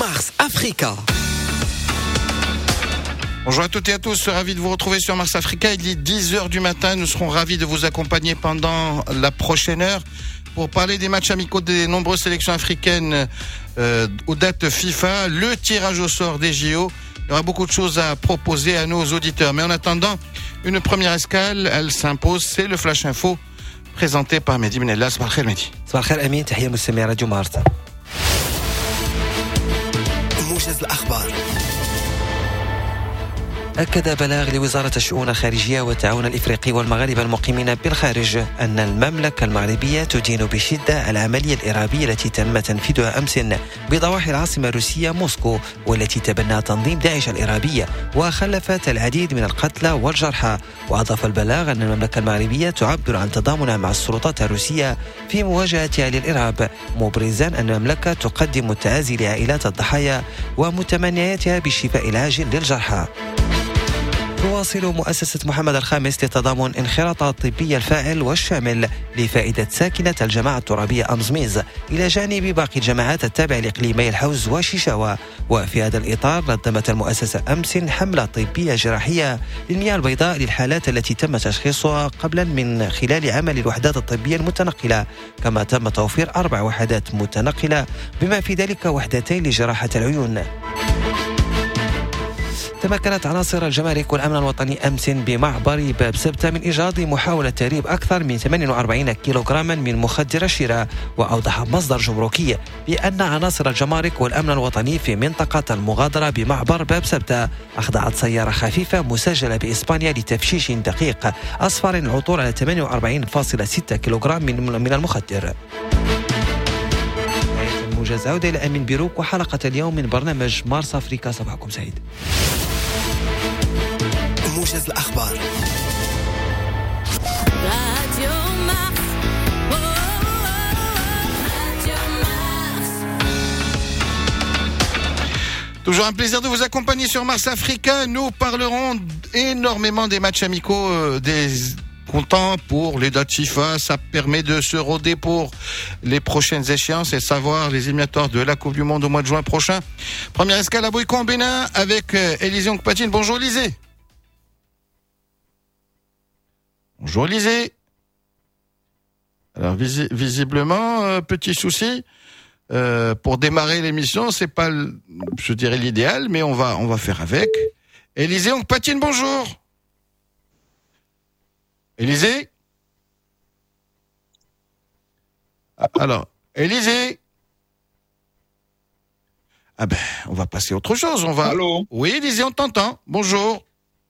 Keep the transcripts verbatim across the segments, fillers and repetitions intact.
Mars Africa. Bonjour à toutes et à tous, ravi de vous retrouver sur Mars Africa. Il est dix heures du matin, nous serons ravis de vous accompagner pendant la prochaine heure pour parler des matchs amicaux des nombreuses sélections africaines euh, aux dates FIFA, le tirage au sort des J O. Il y aura beaucoup de choses à proposer à nos auditeurs. Mais en attendant, une première escale, elle s'impose, c'est le Flash Info présenté par Mehdi Benella. Sabah al-khair Mehdi. صباح الخير أمين تحية مستمعي راديو مارس. موجز الأخبار. أكد بلاغ لوزارة الشؤون الخارجية والتعاون الإفريقي والمغاربة المقيمين بالخارج أن المملكة المغربية تدين بشدة العملية الإرهابية التي تم تنفيذها أمس بضواحي العاصمة الروسية موسكو، والتي تبنى تنظيم داعش الإرهابية وخلفت العديد من القتلى والجرحى. وأضاف البلاغ أن المملكة المغربية تعبر عن تضامنها مع السلطات الروسية في مواجهتها للإرهاب، مبرزا أن المملكة تقدم التعازي لعائلات الضحايا ومتمنياتها بالشفاء العاجل للجرحى. تواصل مؤسسة محمد الخامس لتضامن انخراطات الطبي الفاعل والشامل لفائدة ساكنة الجماعة الترابية أمزميز إلى جانب باقي الجماعات التابعة لإقليمي الحوز وشيشاوا. وفي هذا الإطار نظمت المؤسسة أمس حملة طبية جراحية للمياه البيضاء للحالات التي تم تشخيصها قبلا من خلال عمل الوحدات الطبية المتنقلة، كما تم توفير أربع وحدات متنقلة بما في ذلك وحدتين لجراحة العيون. تمكنت عناصر الجمارك والأمن الوطني أمس بمعبر باب سبتة من إيجاد محاولة تهريب أكثر من ثمانية وأربعين كيلوغراما من مخدر الشراء. وأوضح مصدر جمركي بأن عناصر الجمارك والأمن الوطني في منطقة المغادرة بمعبر باب سبتة أخضعت سيارة خفيفة مسجلة بإسبانيا لتفتيش دقيق أصفر العثور على ثمانية وأربعين فاصلة ستة كيلوغرام من المخدر. موجز عودة إلى أمين بيروك وحلقة اليوم من برنامج مارس أفريكا. صباحكم سعيد. موجز الأخبار. Toujours un plaisir de vous accompagner sur Mars Africa. Nous parlerons énormément des matchs amicaux, euh, des contents pour les dates FIFA. Ça permet de se roder pour les prochaines échéances et savoir les éliminatoires de la Coupe du Monde au mois de juin prochain. Première escale à Boyko en Bénin avec euh, Élisée Onkpatine. Bonjour Élisée. Bonjour Élisée. Alors visi- visiblement, euh, petit souci. Euh, pour démarrer l'émission, c'est pas, le, je dirais l'idéal, mais on va, on va faire avec. Élisée Onkpatine, bonjour. Élisée. Alors, Élisée. Ah ben, on va passer à autre chose. On va. Allô. Oui, Élisée, on t'entend. Bonjour.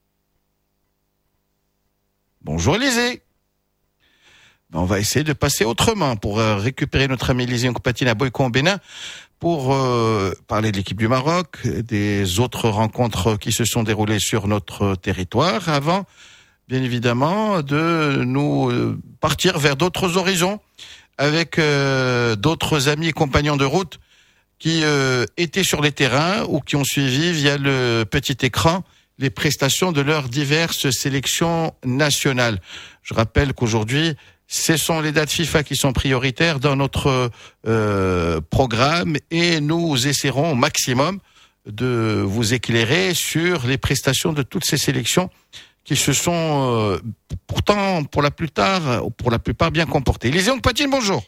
Bonjour Élisée. Ben, on va essayer de passer autrement pour euh, récupérer notre ami Élisée Onkpatine à Boyko en Bénin pour euh, parler de l'équipe du Maroc, des autres rencontres qui se sont déroulées sur notre territoire avant, bien évidemment, de nous euh, partir vers d'autres horizons avec euh, d'autres amis et compagnons de route qui euh, étaient sur les terrains ou qui ont suivi via le petit écran les prestations de leurs diverses sélections nationales. Je rappelle qu'aujourd'hui, ce sont les dates FIFA qui sont prioritaires dans notre euh, programme et nous essaierons au maximum de vous éclairer sur les prestations de toutes ces sélections qui se sont euh, pourtant pour la plupart, pour la plupart bien comportées. Élisée Onkpatine, bonjour.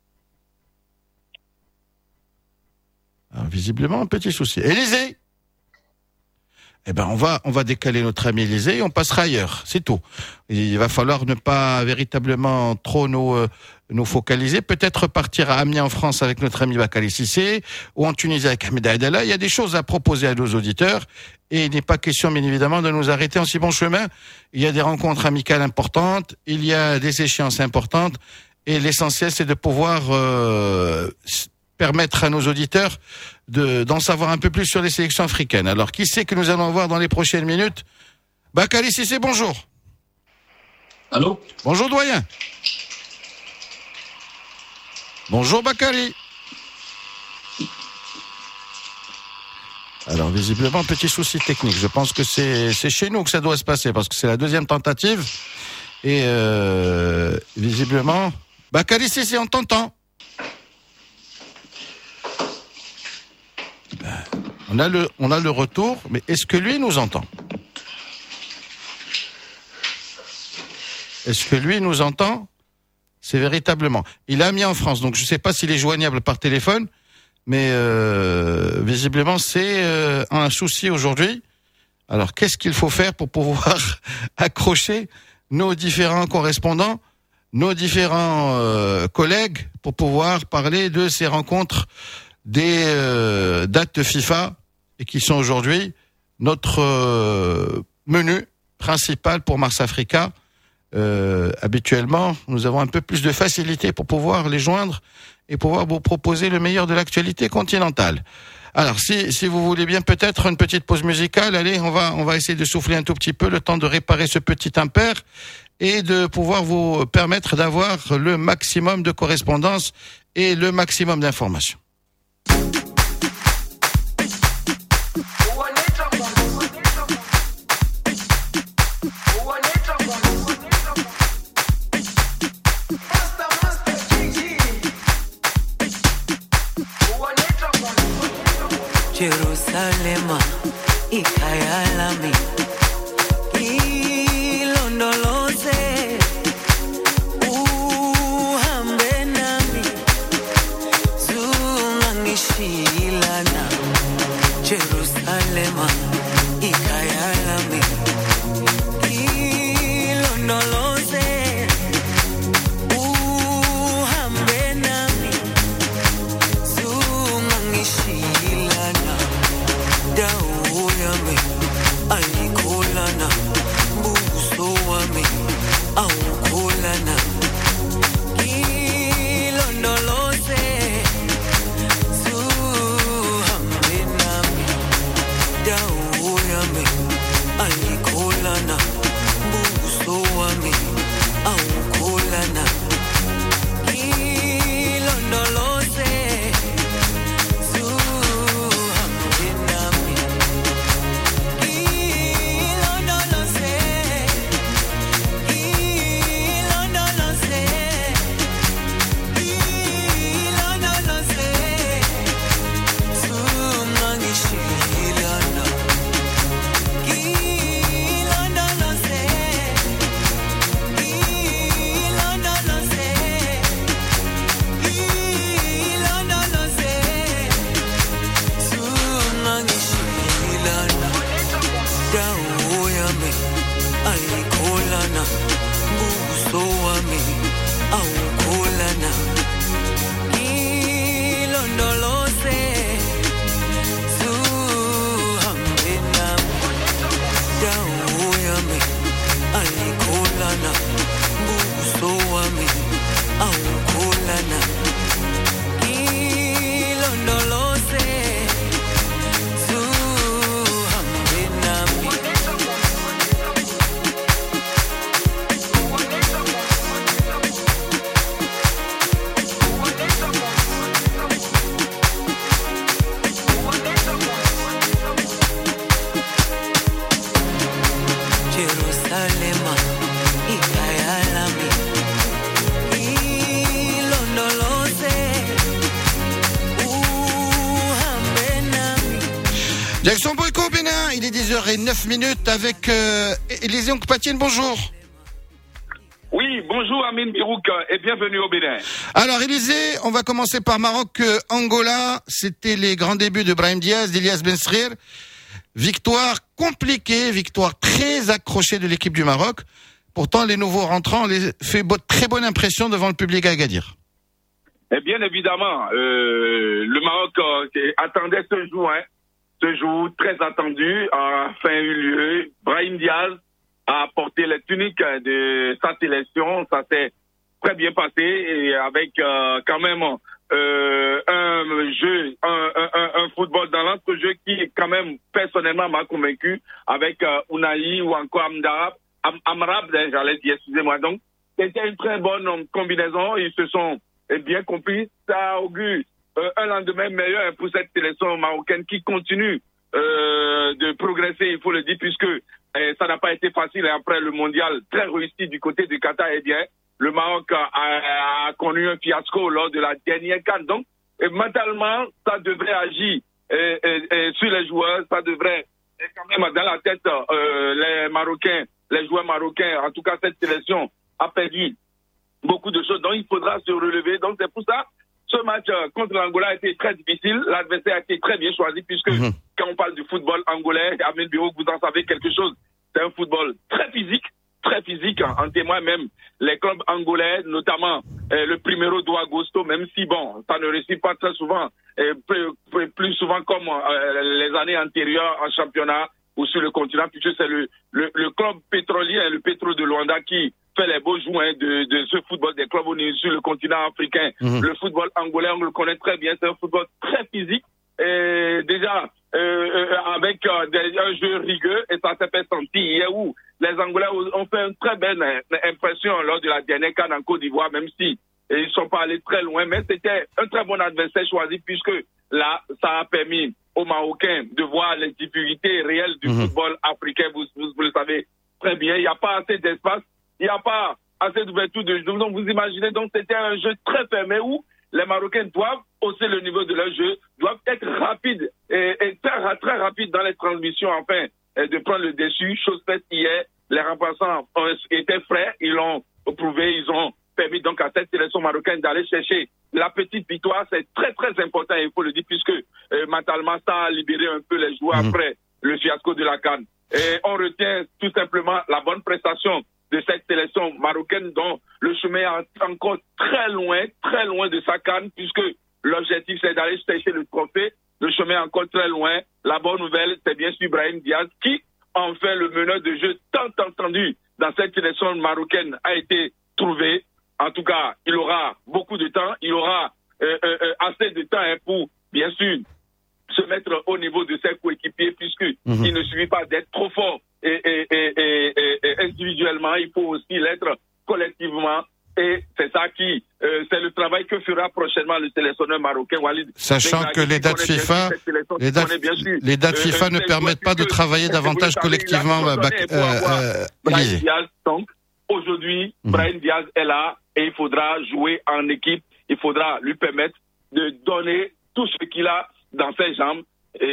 Alors, visiblement un petit souci. Élisée. Eh ben, on va, on va décaler notre ami Élisée et on passera ailleurs. C'est tout. Il va falloir ne pas véritablement trop nous, euh, nous focaliser. Peut-être partir à Amiens en France avec notre ami Bakary Cissé ou en Tunisie avec Ahmed Aïdala. Il y a des choses à proposer à nos auditeurs et il n'est pas question, bien évidemment, de nous arrêter en si bon chemin. Il y a des rencontres amicales importantes. Il y a des échéances importantes et l'essentiel, c'est de pouvoir, euh, permettre à nos auditeurs de, d'en savoir un peu plus sur les sélections africaines. Alors, qui c'est que nous allons voir dans les prochaines minutes? Bakary Cissé, bonjour. Allô. Bonjour, doyen. Bonjour, Bakary. Alors, visiblement, petit souci technique. Je pense que c'est, c'est chez nous que ça doit se passer, parce que c'est la deuxième tentative. Et euh, visiblement... Bakary Cissé, on t'entend. Ben, On a le, on a le retour, mais est-ce que lui nous entend? Est-ce que lui nous entend? C'est véritablement. Il a mis en France, donc je ne sais pas s'il est joignable par téléphone, mais euh, visiblement c'est euh, un souci aujourd'hui. Alors qu'est-ce qu'il faut faire pour pouvoir accrocher nos différents correspondants, nos différents euh, collègues, pour pouvoir parler de ces rencontres, des euh, dates de FIFA, et qui sont aujourd'hui notre euh, menu principal pour Mars Africa. Euh, habituellement, nous avons un peu plus de facilité pour pouvoir les joindre et pouvoir vous proposer le meilleur de l'actualité continentale. Alors, si, si vous voulez bien, peut-être une petite pause musicale. Allez, on va, on va essayer de souffler un tout petit peu, le temps de réparer ce petit impair et de pouvoir vous permettre d'avoir le maximum de correspondance et le maximum d'informations. Jerusalema ikayalami ilondoloze uhambe nami zungangishilana Jerusalema ikayalami ilondoloze uhambe nami zungangishilana dawo yami ayikholana buso wami awukholana ilondoloze zuhambe nami dawo yami ayikholana buso wami awukholana ilondoloze Jackson Boyko au Bénin, il est dix heures zéro neuf minutes avec euh, Élisée Onkpatine, bonjour. Oui, bonjour Amine Birouk et bienvenue au Bénin. Alors Élisée, on va commencer par Maroc-Angola. C'était les grands débuts de Brahim Diaz, d'Ilias Benserir. Victoire compliquée, victoire très accrochée de l'équipe du Maroc. Pourtant, les nouveaux rentrants les fait bo- très bonne impression devant le public à Agadir. Et bien évidemment, euh, le Maroc euh, attendait ce jour, hein, ce jour très attendu, a enfin eu lieu. Brahim Diaz a porté les tuniques de sa sélection, ça s'est très bien passé et avec euh, quand même euh, un jeu, un, un, un football dans l'entre-jeu qui quand même personnellement m'a convaincu avec euh, Ounahi ou encore Amdarab, Am, Amrab, j'allais dire, excusez-moi. Donc c'était une très bonne combinaison, ils se sont bien compris, ça augure euh, un lendemain meilleur pour cette sélection marocaine qui continue euh, de progresser, il faut le dire, puisque euh, ça n'a pas été facile après le mondial très réussi du côté du Qatar. Eh bien, le Maroc a, a, a connu un fiasco lors de la dernière CAN. Donc, et mentalement, ça devrait agir et, et, et sur les joueurs, ça devrait être quand même dans la tête euh, les Marocains, les joueurs marocains. En tout cas, cette sélection a perdu beaucoup de choses, donc il faudra se relever. Donc c'est pour ça, ce match euh, contre l'Angola a été très difficile. L'adversaire a été très bien choisi, puisque mmh. quand on parle du football angolais, Amine Biro, vous en savez quelque chose. C'est un football très physique, très physique. En, en témoigne même les clubs angolais, notamment euh, le Primeiro do Agosto, même si bon, ça ne réussit pas très souvent, euh, plus, plus, plus souvent comme euh, les années antérieures en championnat ou sur le continent, puisque c'est le, le, le club pétrolier, le Petro de Luanda, qui fait les beaux joueurs de, de ce football des clubs sur le continent africain. Mmh. Le football angolais, on le connaît très bien, c'est un football très physique. Et déjà, euh, avec euh, des, un jeu rigueux, et ça s'est fait sentir hier où les Angolais ont fait une très belle impression lors de la dernière CAN en Côte d'Ivoire, même si ils ne sont pas allés très loin, mais c'était un très bon adversaire choisi, puisque là, ça a permis aux Marocains de voir les difficultés réelles du mmh. football africain. Vous, vous, vous le savez très bien, il n'y a pas assez d'espace, il n'y a pas assez d'ouverture de jeu. Donc vous imaginez, donc c'était un jeu très fermé où les Marocains doivent hausser le niveau de leur jeu, doivent être rapides et, et très, très rapides dans les transmissions afin de prendre le dessus. Chose faite hier, les remplaçants étaient frais, ils l'ont prouvé, ils ont permis donc à cette sélection marocaine d'aller chercher la petite victoire. C'est très très important, il faut le dire, puisque euh, mentalement ça a libéré un peu les joueurs mmh. après le fiasco de la CAN. Et on retient tout simplement la bonne prestation de cette sélection marocaine dont le chemin est encore très loin, très loin de sa CAN, puisque l'objectif c'est d'aller chercher le trophée. Le chemin est encore très loin. La bonne nouvelle, c'est bien sûr Brahim Diaz qui, enfin, le meneur de jeu tant entendu dans cette sélection marocaine a été trouvé. En tout cas, il aura beaucoup de temps, il aura euh, euh, assez de temps hein, pour, bien sûr, se mettre au niveau de ses coéquipiers, puisqu'il mmh. ne suffit pas d'être trop fort et, et, et, et, et individuellement, il faut aussi l'être collectivement. Et c'est ça qui, euh, c'est le travail que fera prochainement le sélectionneur marocain Walid. Sachant que les dates FIFA, les dates, les dates FIFA ne permettent pas de travailler davantage collectivement. Brahim Diaz, donc, aujourd'hui, mmh. Brahim Diaz est là et il faudra jouer en équipe. Il faudra lui permettre de donner tout ce qu'il a dans ses jambes. Et,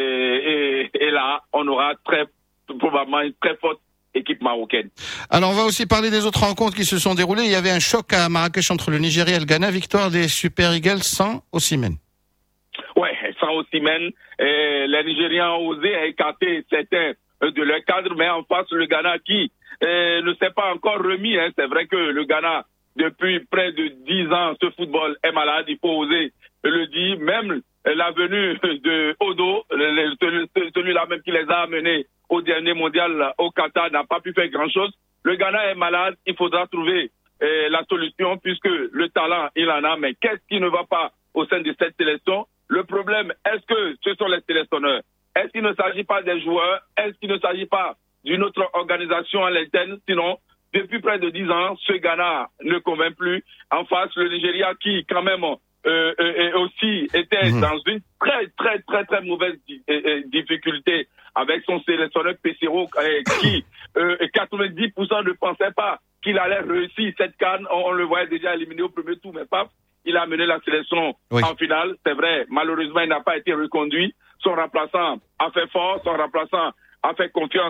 et, et là, on aura très probablement une très forte équipe marocaine. Alors, on va aussi parler des autres rencontres qui se sont déroulées. Il y avait un choc à Marrakech entre le Nigeria et le Ghana. Victoire des Super Eagles sans Osimhen. Ouais, sans Osimhen. Les Nigériens ont osé écarter certains de leurs cadres, mais en face, le Ghana qui euh, ne s'est pas encore remis. Hein. C'est vrai que le Ghana, depuis près de dix ans, ce football est malade. Il faut oser le dire. Même la venue de Odo, celui-là même qui les a amenés au dernier mondial au Qatar, n'a pas pu faire grand-chose. Le Ghana est malade, il faudra trouver euh, la solution, puisque le talent, il en a, mais qu'est-ce qui ne va pas au sein de cette sélection? Le problème, est-ce que ce sont les sélectionneurs? Est-ce qu'il ne s'agit pas des joueurs? Est-ce qu'il ne s'agit pas d'une autre organisation à l'interne? Sinon, depuis près de dix ans, ce Ghana ne convainc plus. En face, le Nigeria qui, quand même, euh, euh, aussi était mmh. dans une très, très, très, très mauvaise di- euh, difficulté avec son sélectionneur Pesero euh, qui, euh, quatre-vingt-dix pour cent ne pensait pas qu'il allait réussir cette CAN. On, on le voyait déjà éliminé au premier tour, mais paf, il a mené la sélection oui. en finale. C'est vrai, malheureusement, il n'a pas été reconduit. Son remplaçant a fait fort, son remplaçant a fait confiance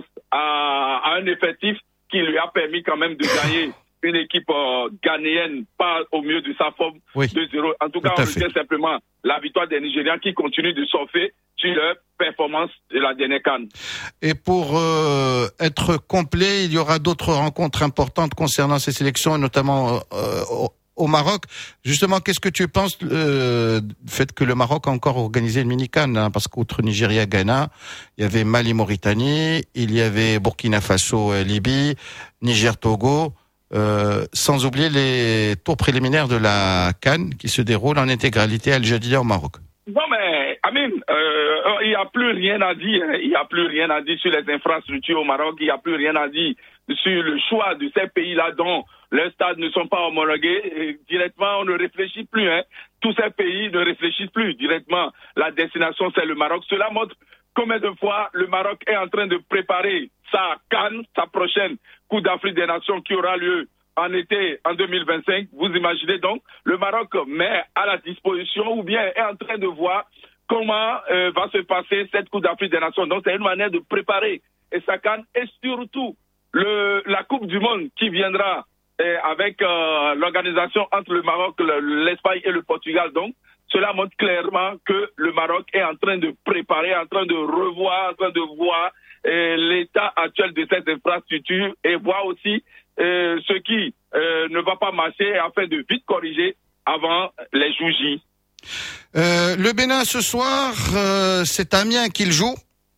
à, à un effectif qui lui a permis quand même de gagner une équipe euh, ghanéenne, pas au mieux de sa forme, oui. deux zéro. En tout, tout cas, on retient simplement la victoire des Nigérians qui continuent de surfer sur leur performance de la dernière CAN. Et pour euh, être complet, il y aura d'autres rencontres importantes concernant ces sélections, et notamment euh, au, au Maroc. Justement, qu'est-ce que tu penses euh, du fait que le Maroc a encore organisé une mini-CAN, hein, parce qu'outre Nigeria-Ghana, il y avait Mali-Mauritanie, il y avait Burkina-Faso-Libye, Niger-Togo, Euh, sans oublier les tours préliminaires de la CAN qui se déroulent en intégralité à Al Jadida au Maroc. Non mais, Amine, euh, il n'y a plus rien à dire. Il n'y a plus rien à dire sur les infrastructures au Maroc. Il n'y a plus rien à dire sur le choix de ces pays-là dont les stades ne sont pas homologués. Et directement, on ne réfléchit plus. Hein. Tous ces pays ne réfléchissent plus directement. La destination, c'est le Maroc. Cela montre combien de fois le Maroc est en train de préparer sa CAN, sa prochaine Coupe d'Afrique des Nations qui aura lieu en été en deux mille vingt-cinq. Vous imaginez donc, le Maroc met à la disposition ou bien est en train de voir comment euh, va se passer cette Coupe d'Afrique des Nations. Donc, c'est une manière de préparer et sa CAN et surtout le, la Coupe du Monde qui viendra euh, avec euh, l'organisation entre le Maroc, le, l'Espagne et le Portugal. Donc, cela montre clairement que le Maroc est en train de préparer, en train de revoir, en train de voir euh, l'état actuel de cette infrastructure et voir aussi euh, ce qui euh, ne va pas marcher afin de vite corriger avant les jours J. Euh, le Bénin ce soir, euh, c'est Amiens qui le joue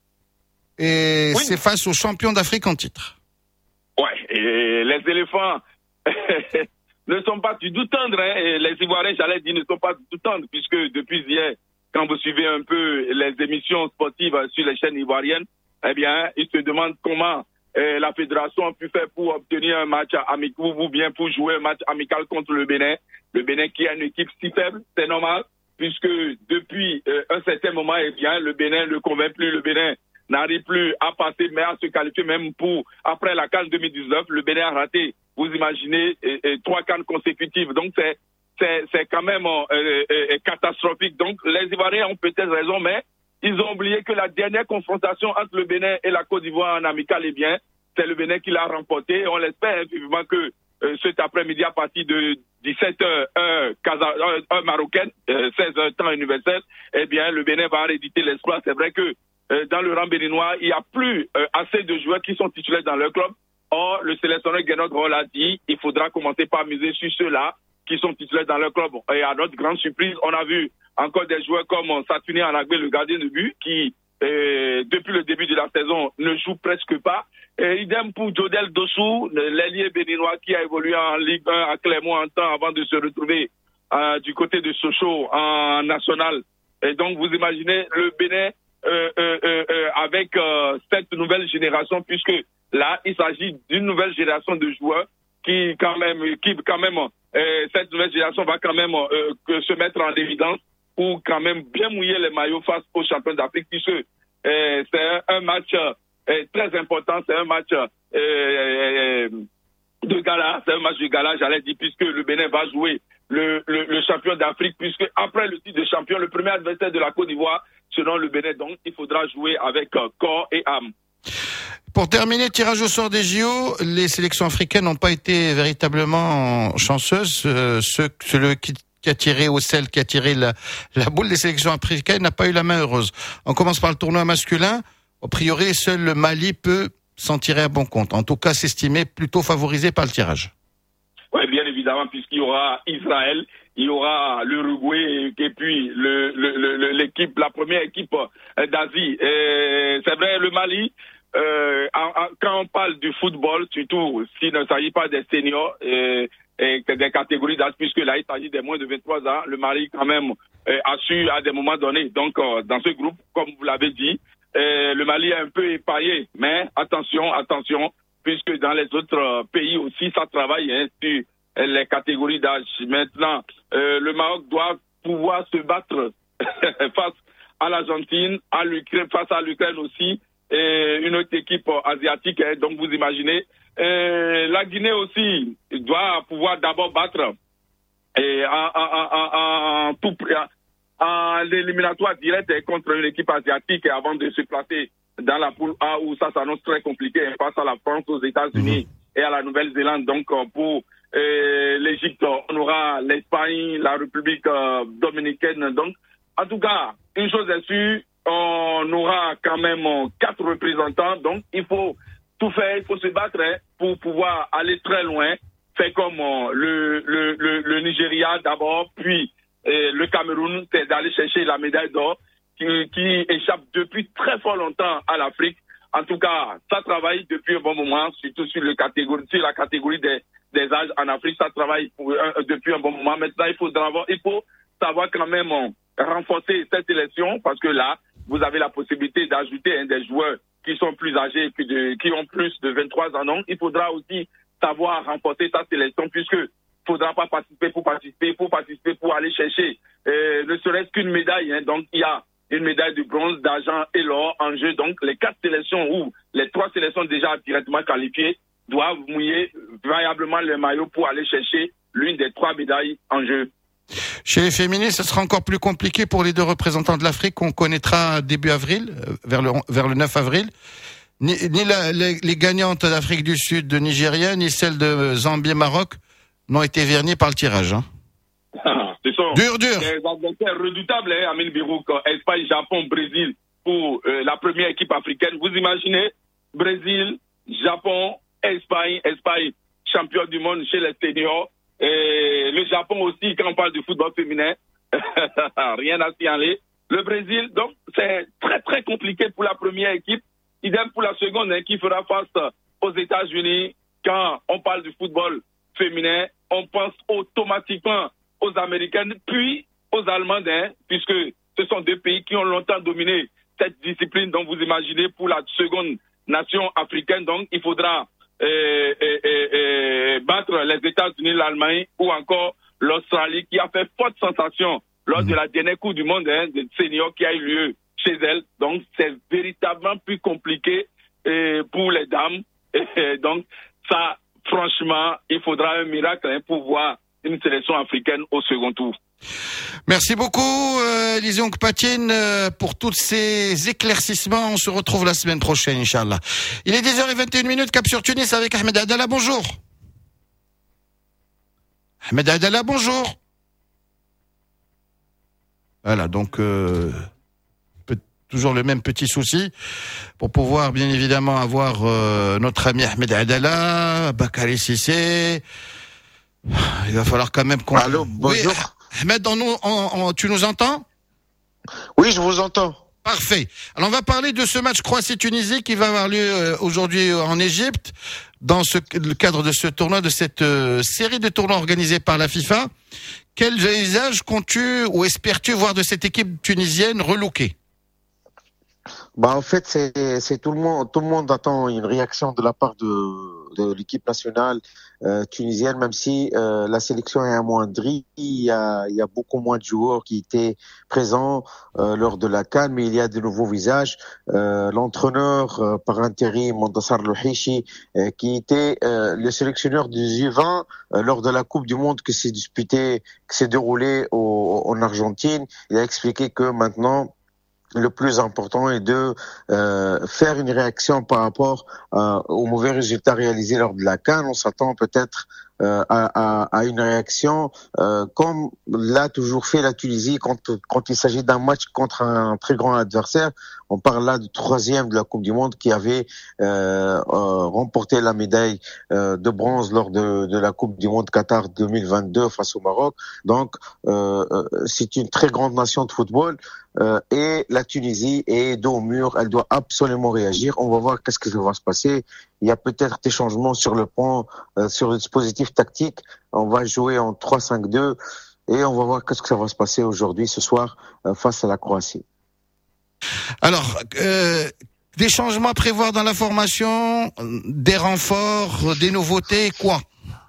et oui. C'est face aux champions d'Afrique en titre. Ouais, et les éléphants ne sont pas du tout tendres, hein, et les Ivoiriens, j'allais dire, ne sont pas du tout tendres, puisque depuis hier, quand vous suivez un peu les émissions sportives sur les chaînes ivoiriennes, eh bien, ils se demandent comment euh, la fédération a pu faire pour obtenir un match amical ou bien pour jouer un match amical contre le Bénin. Le Bénin qui a une équipe si faible, c'est normal, puisque depuis euh, un certain moment, eh bien, le Bénin ne convainc plus, le Bénin n'arrive plus à passer, mais à se qualifier même pour, après la CAN deux mille dix-neuf, le Bénin a raté, vous imaginez, et, et, trois CAN consécutives. Donc, c'est, c'est, c'est quand même euh, euh, catastrophique. Donc, les Ivoiriens ont peut-être raison, mais ils ont oublié que la dernière confrontation entre le Bénin et la Côte d'Ivoire en amical, eh bien, c'est le Bénin qui l'a remporté. On l'espère vivement que euh, cet après-midi, à partir de dix-sept heures, heure, heure, heure marocaine, euh, seize heures temps universel, eh bien, le Bénin va rééditer l'espoir. C'est vrai que euh, dans le rang béninois, il n'y a plus euh, assez de joueurs qui sont titulaires dans leur club. Or, le sélectionneur Guénot Roll a dit, il faudra commencer par miser sur ceux-là qui sont titulaires dans leur club. Et à notre grande surprise, on a vu encore des joueurs comme Satuni Anagbe, le gardien de but, qui, euh, depuis le début de la saison, ne joue presque pas. Et idem pour Jodel Dossou, l'ailier béninois qui a évolué en Ligue un à Clermont en temps avant de se retrouver euh, du côté de Sochaux en national. Et donc, vous imaginez le Bénin euh, euh, euh, avec euh, cette nouvelle génération, puisque là, il s'agit d'une nouvelle génération de joueurs qui, quand même, qui, quand même, euh, cette nouvelle génération va quand même euh, que se mettre en évidence pour quand même bien mouiller les maillots face aux champions d'Afrique, puisque euh, c'est un, un match euh, très important, c'est un match euh, euh, de gala, c'est un match de gala, j'allais dire, puisque le Bénin va jouer le, le, le champion d'Afrique, puisque après le titre de champion, le premier adversaire de la Côte d'Ivoire, selon le Bénin, donc il faudra jouer avec euh, corps et âme. Pour terminer, tirage au sort des J O, les sélections africaines n'ont pas été véritablement chanceuses. Euh, ceux, celui qui, qui a tiré au sel, qui a tiré la, la boule des sélections africaines n'a pas eu la main heureuse. On commence par le tournoi masculin. A priori, seul le Mali peut s'en tirer à bon compte. En tout cas, s'estimer plutôt favorisé par le tirage. Oui, bien évidemment, puisqu'il y aura Israël, il y aura l'Uruguay et puis le, le, le, l'équipe, la première équipe d'Asie. Et c'est vrai, le Mali. Euh, en, en, quand on parle du football, surtout s'il ne s'agit pas des seniors et, et des catégories d'âge, puisque là il s'agit des moins de vingt-trois ans, le Mali quand même euh, a su à des moments donnés. Donc euh, dans ce groupe, comme vous l'avez dit, euh, le Mali est un peu épargné, mais attention, attention, puisque dans les autres euh, pays aussi ça travaille hein, sur euh, les catégories d'âge. Maintenant, euh, le Maroc doit pouvoir se battre face à l'Argentine, à l'Ukraine, face à l'Ukraine aussi. Et une autre équipe asiatique, hein, donc vous imaginez. Et la Guinée aussi doit pouvoir d'abord battre et en, en, en, en, tout, en l'éliminatoire direct contre une équipe asiatique avant de se placer dans la poule A où ça s'annonce très compliqué hein, face à la France, aux États-Unis mmh. et à la Nouvelle-Zélande. Donc pour euh, l'Égypte, on aura l'Espagne, la République euh, dominicaine. Donc en tout cas, une chose est sûre, on aura quand même quatre représentants, donc il faut tout faire, il faut se battre hein, pour pouvoir aller très loin, faire comme euh, le, le, le, le Nigeria d'abord, puis euh, le Cameroun, c'est d'aller chercher la médaille d'or qui, qui échappe depuis très fort longtemps à l'Afrique. En tout cas, ça travaille depuis un bon moment, surtout sur, le catégorie, sur la catégorie des, des âges en Afrique, ça travaille pour, euh, depuis un bon moment. Maintenant, il faut, il faut savoir quand même euh, renforcer cette élection, parce que là, vous avez la possibilité d'ajouter hein, des joueurs qui sont plus âgés, qui, de, qui ont plus de vingt-trois ans. Donc, il faudra aussi savoir renforcer sa sélection, puisque il ne faudra pas participer pour participer, pour participer pour aller chercher euh, ne serait-ce qu'une médaille. Hein. Donc, il y a une médaille de bronze, d'argent et l'or en jeu. Donc, les quatre sélections ou les trois sélections déjà directement qualifiées doivent mouiller variablement les maillots pour aller chercher l'une des trois médailles en jeu. Chez les féminines, ce sera encore plus compliqué pour les deux représentants de l'Afrique qu'on connaîtra début avril, vers le, vers le neuf avril. Ni, ni la, les, les gagnantes d'Afrique du Sud, de Nigeria, ni celles de Zambie et Maroc n'ont été vernies par le tirage. Hein. Ce sont dur, dur. des adversaires redoutables, hein, Amine Birouk, Espagne, Japon, Brésil, pour euh, la première équipe africaine. Vous imaginez, Brésil, Japon, Espagne, Espagne, champion du monde chez les seniors. Et le Japon aussi, quand on parle du football féminin, rien à signaler. Le Brésil, donc, c'est très, très compliqué pour la première équipe. Idem pour la seconde, hein, qui fera face aux États-Unis. Quand on parle du football féminin, on pense automatiquement aux Américaines, puis aux Allemandes, hein, puisque ce sont deux pays qui ont longtemps dominé cette discipline. Donc, vous imaginez, pour la seconde nation africaine, donc, il faudra euh, euh, euh, euh, battre les États-Unis, l'Allemagne ou encore l'Australie, qui a fait forte sensation lors de la dernière Coupe du Monde, hein, de seniors qui a eu lieu chez elle. Donc, c'est véritablement plus compliqué euh, pour les dames. Et, donc, ça, franchement, il faudra un miracle, hein, pour voir une sélection africaine au second tour. Merci beaucoup, euh, Élisée Onkpatine, euh, pour tous ces éclaircissements. On se retrouve la semaine prochaine, Inch'Allah. Il est dix heures vingt et une minutes, cap sur Tunis avec Ahmed Adala. Bonjour. Ahmed Adala, bonjour. Voilà, donc euh, peut, toujours le même petit souci pour pouvoir bien évidemment avoir euh, notre ami Ahmed Adala, Bakary Cissé. Il va falloir quand même qu'on... Allô, bonjour. Oui, Ahmed, on, on, on, tu nous entends? Oui, je vous entends. Parfait. Alors on va parler de ce match Croatie-Tunisie qui va avoir lieu euh, aujourd'hui en Égypte, dans ce, le cadre de ce tournoi, de cette euh, série de tournois organisés par la FIFA. Quel visage comptes-tu ou espères-tu voir de cette équipe tunisienne relookée? Bah en fait c'est c'est tout le monde tout le monde attend une réaction de la part de de l'équipe nationale euh, tunisienne, même si euh, la sélection est amoindrie. Il y a il y a beaucoup moins de joueurs qui étaient présents euh, lors de la CAN, mais il y a de nouveaux visages. Euh, l'entraîneur euh, par intérim Montassar Louhichi, euh, qui était euh, le sélectionneur du U vingt euh, lors de la Coupe du Monde qui s'est disputée qui s'est déroulée au, en Argentine, il a expliqué que maintenant le plus important est de euh, faire une réaction par rapport euh, aux mauvais résultats réalisés lors de la CAN. On s'attend peut-être euh, à, à, à une réaction euh, comme l'a toujours fait la Tunisie quand, quand il s'agit d'un match contre un très grand adversaire. On parle là du troisième de la Coupe du Monde qui avait euh, euh, remporté la médaille euh, de bronze lors de, de la Coupe du Monde Qatar deux mille vingt-deux face au Maroc. Donc, euh, c'est une très grande nation de football. Euh, et la Tunisie est dos au mur, elle doit absolument réagir. On va voir qu'est-ce qui va se passer. Il y a peut-être des changements sur le plan, euh, sur le dispositif tactique. On va jouer en trois cinq deux et on va voir qu'est-ce que ça va se passer aujourd'hui, ce soir, euh, face à la Croatie. Alors, euh, des changements à prévoir dans la formation, des renforts, des nouveautés, quoi?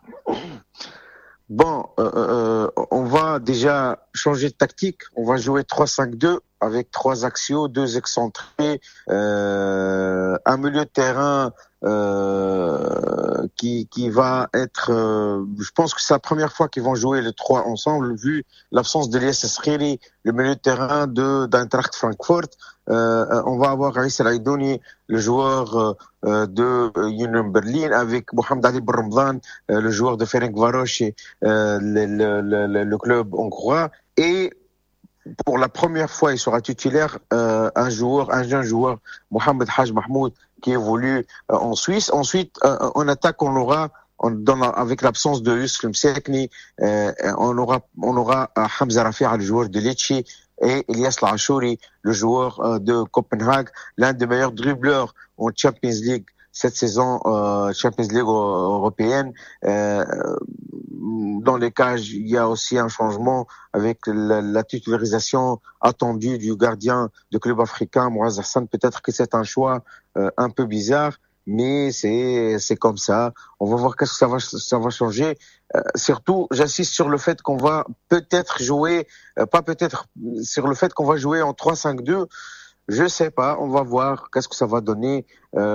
Bon, euh, euh, on va déjà changer de tactique. On va jouer trois cinq deux avec trois axiaux, deux excentrés, euh, un milieu de terrain euh, qui qui va être. Euh, je pense que c'est la première fois qu'ils vont jouer les trois ensemble, vu l'absence d'Elias Eskhiri, le milieu de terrain de d'Eintracht Francfort. Euh, on va avoir Aïssa Laïdouni, le joueur euh, de Union Berlin, avec Mohamed Ali Bourmdan, euh, le joueur de Ferencváros, euh, le, le, le, le club hongrois. Et pour la première fois, il sera titulaire euh, un joueur, un jeune joueur, Mohamed Haj Mahmoud, qui évolue euh, en Suisse. Ensuite, euh, en attaque, on aura, on, dans la, avec l'absence de Yusuf Msekni, euh, on aura, on aura euh, Hamza Rafi'a, le joueur de Lecce, et Elias Lachouri, le joueur euh, de Copenhague, l'un des meilleurs dribbleurs en Champions League cette saison, euh, Champions League européenne. Euh, dans les cages, il y a aussi un changement avec la, la titularisation attendue du gardien de club africain, Mouaz Hassan. Peut-être que c'est un choix euh, un peu bizarre, mais c'est c'est comme ça. On va voir qu'est-ce que ça va ça va changer. Euh, surtout, j'insiste sur le fait qu'on va peut-être jouer, euh, pas peut-être, sur le fait qu'on va jouer en trois cinq deux. Je sais pas, on va voir qu'est-ce que ça va donner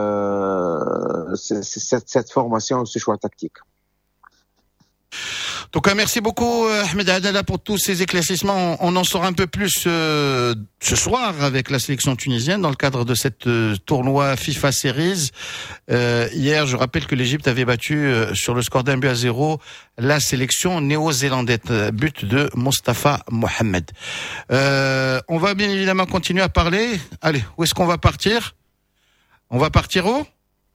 euh, cette, cette formation, ce choix tactique. En tout cas, merci beaucoup Ahmed Adala pour tous ces éclaircissements. On en saura un peu plus euh, ce soir avec la sélection tunisienne dans le cadre de cette euh, tournoi FIFA Series. Euh, hier, je rappelle que l'Égypte avait battu euh, sur le score d'un but à zéro la sélection néo-zélandaise, but de Mostafa Mohamed. Euh, on va bien évidemment continuer à parler. Allez, où est-ce qu'on va partir? On va partir où?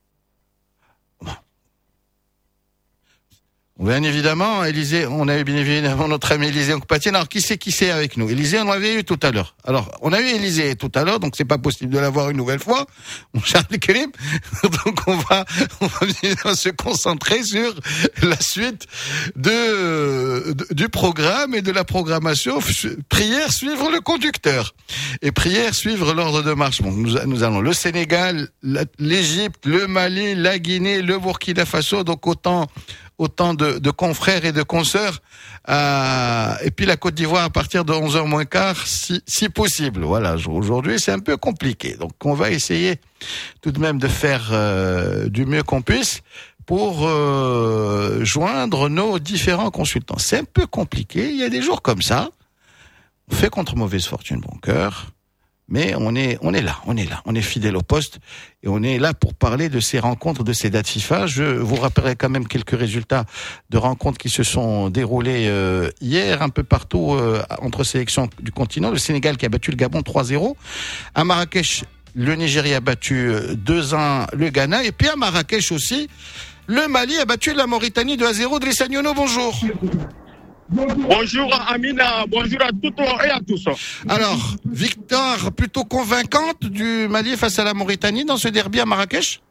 Bien évidemment, Élisée, on a eu bien évidemment notre ami Élisée Nkpatine. Alors, qui c'est qui c'est avec nous? Élisée, on l'avait eu tout à l'heure. Alors, on a eu Élisée tout à l'heure, donc c'est pas possible de l'avoir une nouvelle fois, mon cher Karim. Donc, on va, on va bien se concentrer sur la suite de, de, du programme et de la programmation. Prière suivre le conducteur. Et prière suivre l'ordre de marche. Bon, nous, nous allons le Sénégal, la, l'Égypte, le Mali, la Guinée, le Burkina Faso, donc autant, autant de, de confrères et de consoeurs, euh, et puis la Côte d'Ivoire à partir de onze heures moins quart, si, si possible. Voilà, aujourd'hui c'est un peu compliqué, donc on va essayer tout de même de faire euh, du mieux qu'on puisse pour euh, joindre nos différents consultants. C'est un peu compliqué, il y a des jours comme ça, on fait contre mauvaise fortune bon cœur. Mais on est, on est là, on est là, on est fidèle au poste et on est là pour parler de ces rencontres, de ces dates FIFA. Je vous rappellerai quand même quelques résultats de rencontres qui se sont déroulées euh, hier un peu partout euh, entre sélections du continent. Le Sénégal qui a battu le Gabon trois zéro. À Marrakech, le Nigeria a battu deux un le Ghana. Et puis à Marrakech aussi, le Mali a battu la Mauritanie deux à zéro. Driss Agnono, bonjour. Bonjour Amina, bonjour à toutes et à tous. Alors, victoire plutôt convaincante du Mali face à la Mauritanie dans ce derby à Marrakech?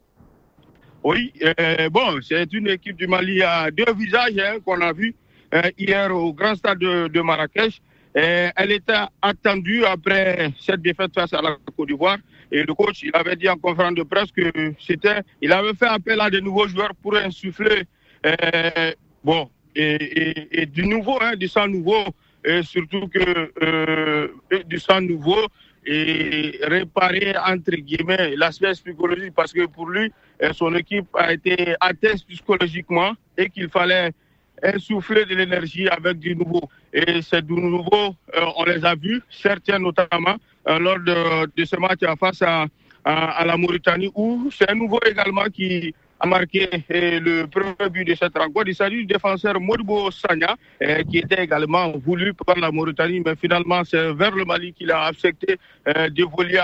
Oui, euh, bon, c'est une équipe du Mali à deux visages hein, qu'on a vu euh, hier au grand stade de, de Marrakech. Et elle était attendue après cette défaite face à la Côte d'Ivoire. Et le coach, il avait dit en conférence de presse que c'était, il avait fait appel à de nouveaux joueurs pour insuffler, euh, bon, Et, et, et du nouveau, hein, du sang nouveau, et surtout que euh, du sang nouveau et réparer entre guillemets l'aspect psychologique parce que pour lui, son équipe a été atteinte psychologiquement et qu'il fallait insuffler de l'énergie avec du nouveau. Et c'est du nouveau, euh, on les a vus, certains notamment euh, lors de, de ce match en face à, à, à la Mauritanie où c'est un nouveau également qui a marqué eh, le premier but de cette rencontre. Il s'agit du défenseur Modibo Sagna, eh, qui était également voulu par la Mauritanie, mais finalement c'est vers le Mali qu'il a accepté eh, d'évoluer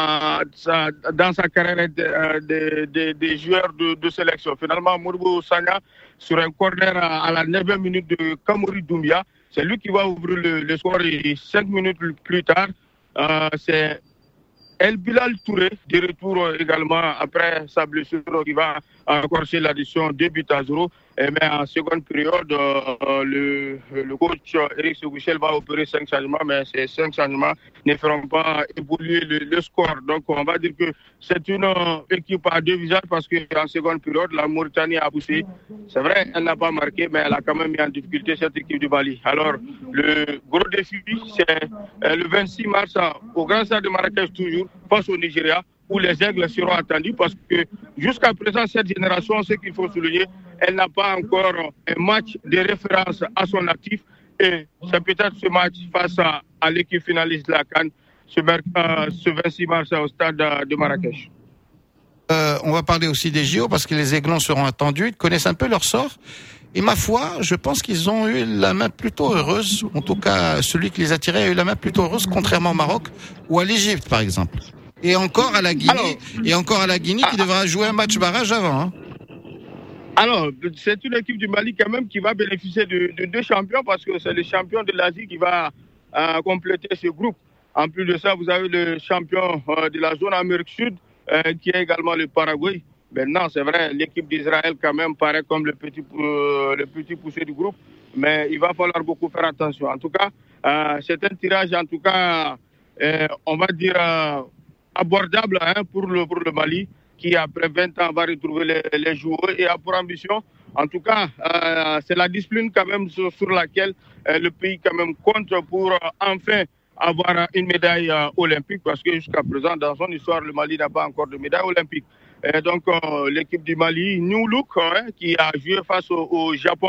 dans sa carrière des de, de, de joueurs de, de sélection. Finalement, Modibo Sagna, sur un corner à, à la neuvième minute de Kamori Doumbia, c'est lui qui va ouvrir le, le score et cinq minutes plus tard, euh, c'est El Bilal Touré, de retour également après sa blessure, qui va encorcher l'addition deux buts à zéro. Mais en seconde période, euh, le, le coach Eric Seguichel va opérer cinq changements, mais ces cinq changements ne feront pas évoluer le, le score. Donc on va dire que c'est une euh, équipe à deux visages parce qu'en seconde période, la Mauritanie a poussé. C'est vrai, elle n'a pas marqué, mais elle a quand même mis en difficulté cette équipe du Mali. Alors le gros défi, c'est euh, le vingt-six mars au Grand Stade de Marrakech toujours, face au Nigeria, où les aigles seront attendus parce que jusqu'à présent, cette génération, ce qu'il faut souligner, elle n'a pas encore un match de référence à son actif et c'est peut-être ce match face à, à l'équipe finaliste de la CAN ce, euh, ce vingt-six mars au stade de Marrakech. Euh, on va parler aussi des J O parce que les Aiglons seront attendus, ils connaissent un peu leur sort. Et ma foi, je pense qu'ils ont eu la main plutôt heureuse, en tout cas celui qui les a tirés a eu la main plutôt heureuse, contrairement au Maroc ou à l'Égypte par exemple. Et encore à la Guinée, alors, et encore à la Guinée qui devra jouer un match barrage avant. Hein. Alors, c'est une équipe du Mali quand même qui va bénéficier de, de deux champions parce que c'est le champion de l'Asie qui va euh, compléter ce groupe. En plus de ça, vous avez le champion euh, de la zone Amérique Sud euh, qui est également le Paraguay. Maintenant, c'est vrai, l'équipe d'Israël quand même paraît comme le petit, euh, le petit poussé du groupe, mais il va falloir beaucoup faire attention. En tout cas, euh, c'est un tirage, en tout cas, euh, on va dire... Euh, abordable hein, pour, le, pour le Mali qui après vingt ans va retrouver les, les joueurs et a pour ambition, en tout cas euh, c'est la discipline quand même sur, sur laquelle euh, le pays quand même compte pour euh, enfin avoir une médaille euh, olympique parce que jusqu'à présent dans son histoire le Mali n'a pas encore de médaille olympique. Et donc euh, l'équipe du Mali, New Look, hein, qui a joué face au, au Japon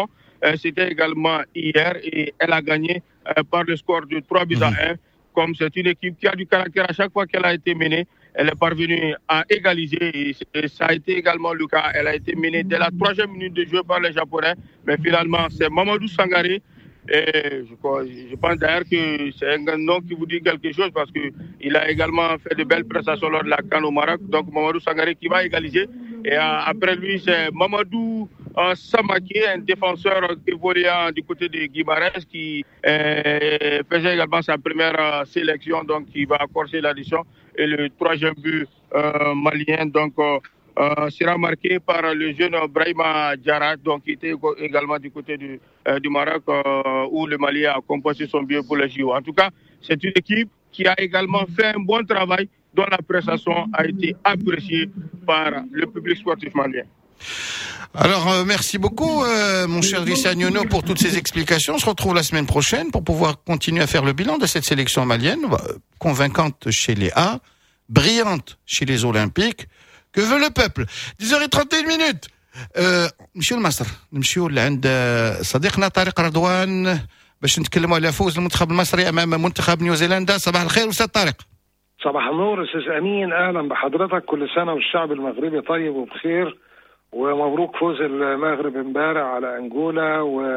Euh, c'était également hier et elle a gagné euh, par le score de trois buts à un. Comme c'est une équipe qui a du caractère, à chaque fois qu'elle a été menée, elle est parvenue à égaliser et, et ça a été également le cas. Elle a été menée dès la troisième minute de jeu par les Japonais, mais finalement c'est Mamadou Sangaré. Et je, crois, je pense d'ailleurs que c'est un nom qui vous dit quelque chose parce qu'il a également fait de belles prestations lors de la CAN au Maroc. Donc Mamadou Sangaré qui va égaliser. Et euh, après lui, c'est Mamadou euh, Samaké, un défenseur évoluant du côté de Guimarães qui euh, faisait également sa première euh, sélection, donc qui va accorder l'addition. Et le troisième but euh, malien, donc euh, Euh, sera marqué par le jeune Brahima Diarra, donc qui était également du côté du, euh, du Maroc, euh, où le Mali a composé son billet pour le J O. En tout cas, c'est une équipe qui a également fait un bon travail, dont la prestation a été appréciée par le public sportif malien. Alors, euh, merci beaucoup, euh, mon cher Vissagnono, pour toutes ces explications. On se retrouve la semaine prochaine pour pouvoir continuer à faire le bilan de cette sélection malienne, convaincante chez les A, brillante chez les Olympiques. Que veut le peuple? dix heures trente et une minutes. نمشيو لمصر، نمشيو لعند صديقنا طارق رضوان باش نتكلموا على فوز المنتخب المصري امام منتخب نيوزيلندا. صباح الخير استاذ طارق. صباح النور استاذ امين، اهلا بحضرتك. كل سنه والشعب المغربي طيب وبخير، ومبروك فوز المغرب امبارح على انجولا،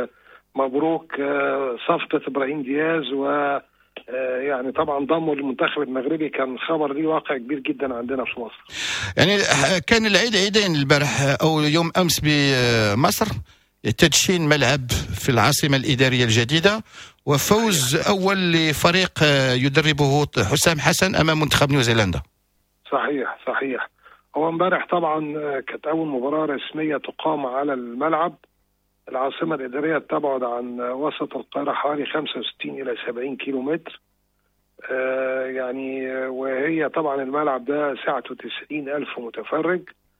ومبروك صفقه ابراهيم دياز، و يعني طبعا ضمه للمنتخب المغربي كان خبر ليه واقع كبير جدا عندنا في مصر. يعني كان العيد عيدين البارح او يوم امس بمصر، تدشين ملعب في العاصمه الاداريه الجديده، وفوز اول لفريق يدربه حسام حسن امام منتخب نيوزيلندا. صحيح صحيح. هو امبارح طبعا كانت اول مباراه رسميه تقام على الملعب. العاصمة الإدارية تبعد عن وسط القاهرة حوالي خمسة وستين إلى سبعين كيلو متر، آه يعني وهي طبعا الملعب ده سعته تسعين ألف متفرج،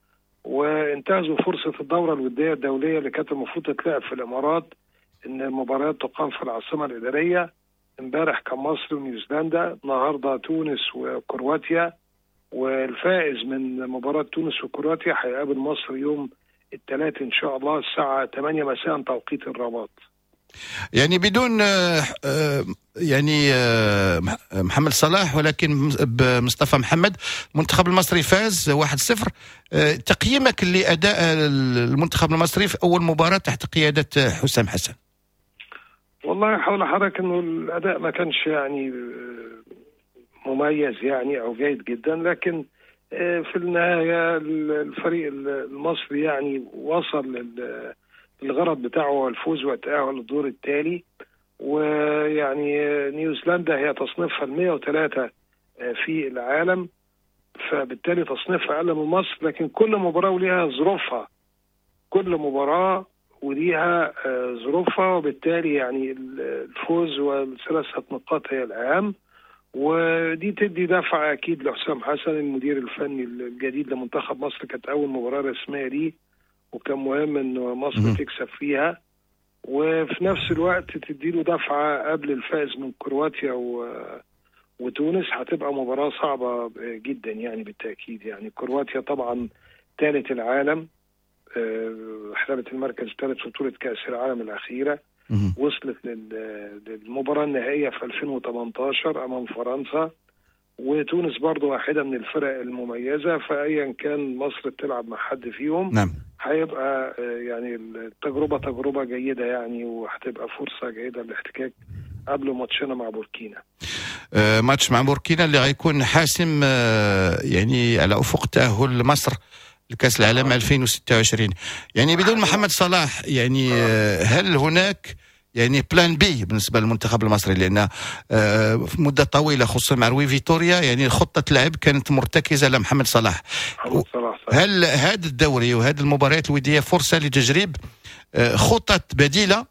وانتهزوا فرصة الدورة الودية الدولية اللي كانت المفروض تتلعب في الإمارات إن المباريات تقام في العاصمة الإدارية. امبارح كان مصر ونيوزيلندا، النهارده تونس وكرواتيا، والفائز من مباراة تونس وكرواتيا هيقابل مصر يوم الثلاث إن شاء الله الساعة ثمانية مساء توقيت الرباط. يعني بدون يعني محمد صلاح ولكن بمصطفى محمد، المنتخب المصري فاز واحد صفر. تقييمك لأداء المنتخب المصري في أول مباراة تحت قيادة حسام حسن؟ والله حول حضرتك إنه الأداء ما كانش يعني مميز يعني أو جيد جدا، لكن في النهاية الفريق المصري يعني وصل للغرض بتاعه والفوز والتأهل للدور التالي. ويعني نيوزيلندا هي تصنيفها المية وثلاثة في العالم، فبالتالي تصنيفها أقل من مصر، لكن كل مباراة وليها ظروفها، كل مباراة وليها ظروفها، وبالتالي يعني الفوز والثلاثة نقاط هي الأهم، ودي تدي دفعة أكيد لحسام حسن المدير الفني الجديد لمنتخب مصر. كانت أول مباراة رسمية ليه، وكان مهم إنه مصر تكسب فيها، وفي نفس الوقت تديله دفعة قبل الفائز من كرواتيا و... وتونس. هتبقى مباراة صعبة جدا يعني بالتأكيد. يعني كرواتيا طبعا ثالث العالم، احتلت المركز الثالث في بطولة كأس العالم الأخيرة، وصلت للمباراة النهائية في ألفين وثمانية عشر أمام فرنسا، وتونس برضو واحدة من الفرق المميزة. فأيا كان مصر تلعب مع حد فيهم نعم هيبقى يعني التجربة تجربة جيدة يعني، وهتبقى فرصة جيدة للاحتكاك قبل ماتشنا مع بوركينا. آه ماتش مع بوركينا اللي غيكون حاسم آه يعني على أفق تأهل مصر لكأس العالم ألفين وستة وعشرين. يعني بدون محمد صلاح يعني آه هل هناك يعني بلان بي بالنسبة للمنتخب المصري؟ لأن في مدة طويلة خصوصا مع روي فيتوريا يعني خطة لعب كانت مرتكزة على محمد صلاح. هل هذا الدوري وهذه المباريات الودية فرصة لتجريب خطط بديلة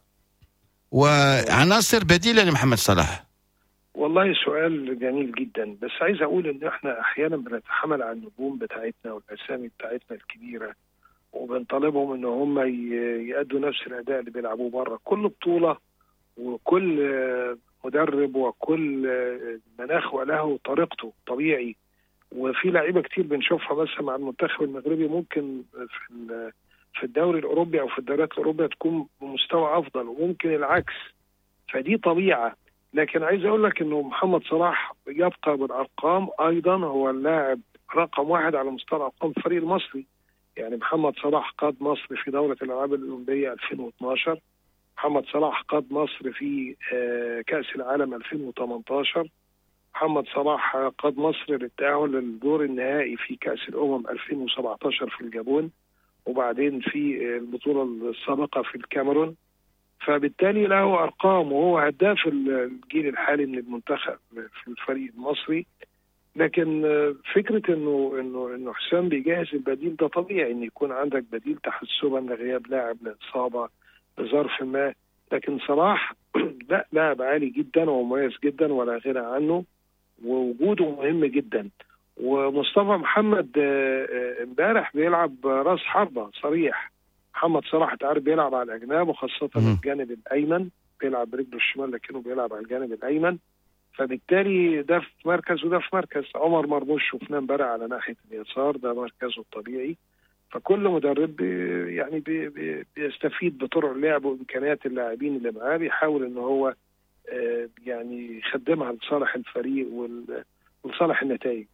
وعناصر بديلة لمحمد صلاح؟ والله سؤال جميل جدا، بس عايز أقول إن إحنا أحيانا بنتحمل على النجوم بتاعتنا والأسامي بتاعتنا الكبيرة، وبنطالبهم ان هم يأدوا نفس الاداء اللي بيلعبوه بره. كل بطوله وكل مدرب وكل مناخ وله طريقته طبيعي، وفي لعيبه كتير بنشوفها مثلا مع المنتخب المغربي ممكن في في الدوري الأوروبي أو في الدوريات الأوروبية تكون بمستوى أفضل، وممكن العكس، فدي طبيعة. لكن عايز أقول لك إنه محمد صلاح يبقى بالأرقام أيضا هو اللاعب رقم واحد على مستوى الأرقام في الفريق المصري. يعني محمد صلاح قاد مصر في دورة الألعاب الأولمبية ألفين واثناشر، محمد صلاح قاد مصر في كأس العالم ألفين وثمانية عشر، محمد صلاح قاد مصر للتأهل للدور النهائي في كأس الأمم ألفين وسبعة عشر في الجابون، وبعدين في البطولة السابقة في الكاميرون. فبالتالي له أرقام، وهو هداف الجيل الحالي من المنتخب في الفريق المصري. لكن فكرة إنه إنه إنه حسام بيجهز البديل، ده طبيعي إن يكون عندك بديل تحسبا لغياب لاعب لإصابة لظرف ما. لكن صلاح لا، لاعب عالي جدا ومميز جدا ولا غنى عنه، ووجوده مهم جدا. ومصطفى محمد امبارح بيلعب راس حربة صريح. محمد صلاح تعرف بيلعب على الأجناب، وخاصة الجانب الأيمن، بيلعب برجله الشمال لكنه بيلعب على الجانب الأيمن. فبالتالي ده في مركز وده في مركز. عمر مرموش شفناه امبارح على ناحية اليسار، ده مركزه الطبيعي. فكل مدرب بي يعني بي بي بيستفيد بطرق اللعب وإمكانيات اللاعبين اللي معاه، بيحاول إن هو آه يعني يخدمها لصالح الفريق ولصالح النتائج.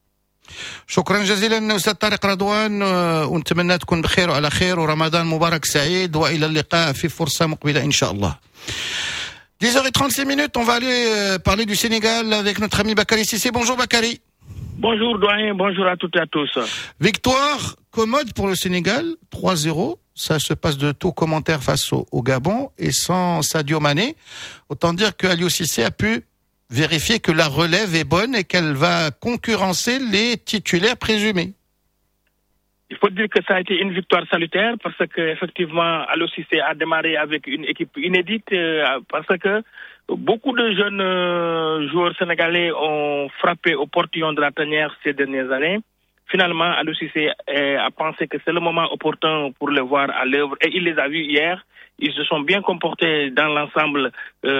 شكرا جزيلا أستاذ طارق رضوان، ونتمنى تكون بخير وعلى خير، ورمضان مبارك سعيد، وإلى اللقاء في فرصة مقبلة إن شاء الله. dix heures trente-six minutes, on va aller euh, parler du Sénégal avec notre ami Bakary Cissé. Bonjour Bakary. Bonjour doyen, bonjour à toutes et à tous. Victoire commode pour le Sénégal, trois zéro. Ça se passe de tout commentaire face au, au Gabon, et sans Sadio Mané. Autant dire que Aliou Cissé a pu vérifier que la relève est bonne et qu'elle va concurrencer les titulaires présumés. Il faut dire que ça a été une victoire salutaire, parce que effectivement Aliou Cissé a démarré avec une équipe inédite, euh, parce que beaucoup de jeunes euh, joueurs sénégalais ont frappé au portillon de la tanière ces dernières années. Finalement, Aliou Cissé euh, a pensé que c'est le moment opportun pour les voir à l'œuvre, et il les a vus hier. Ils se sont bien comportés dans l'ensemble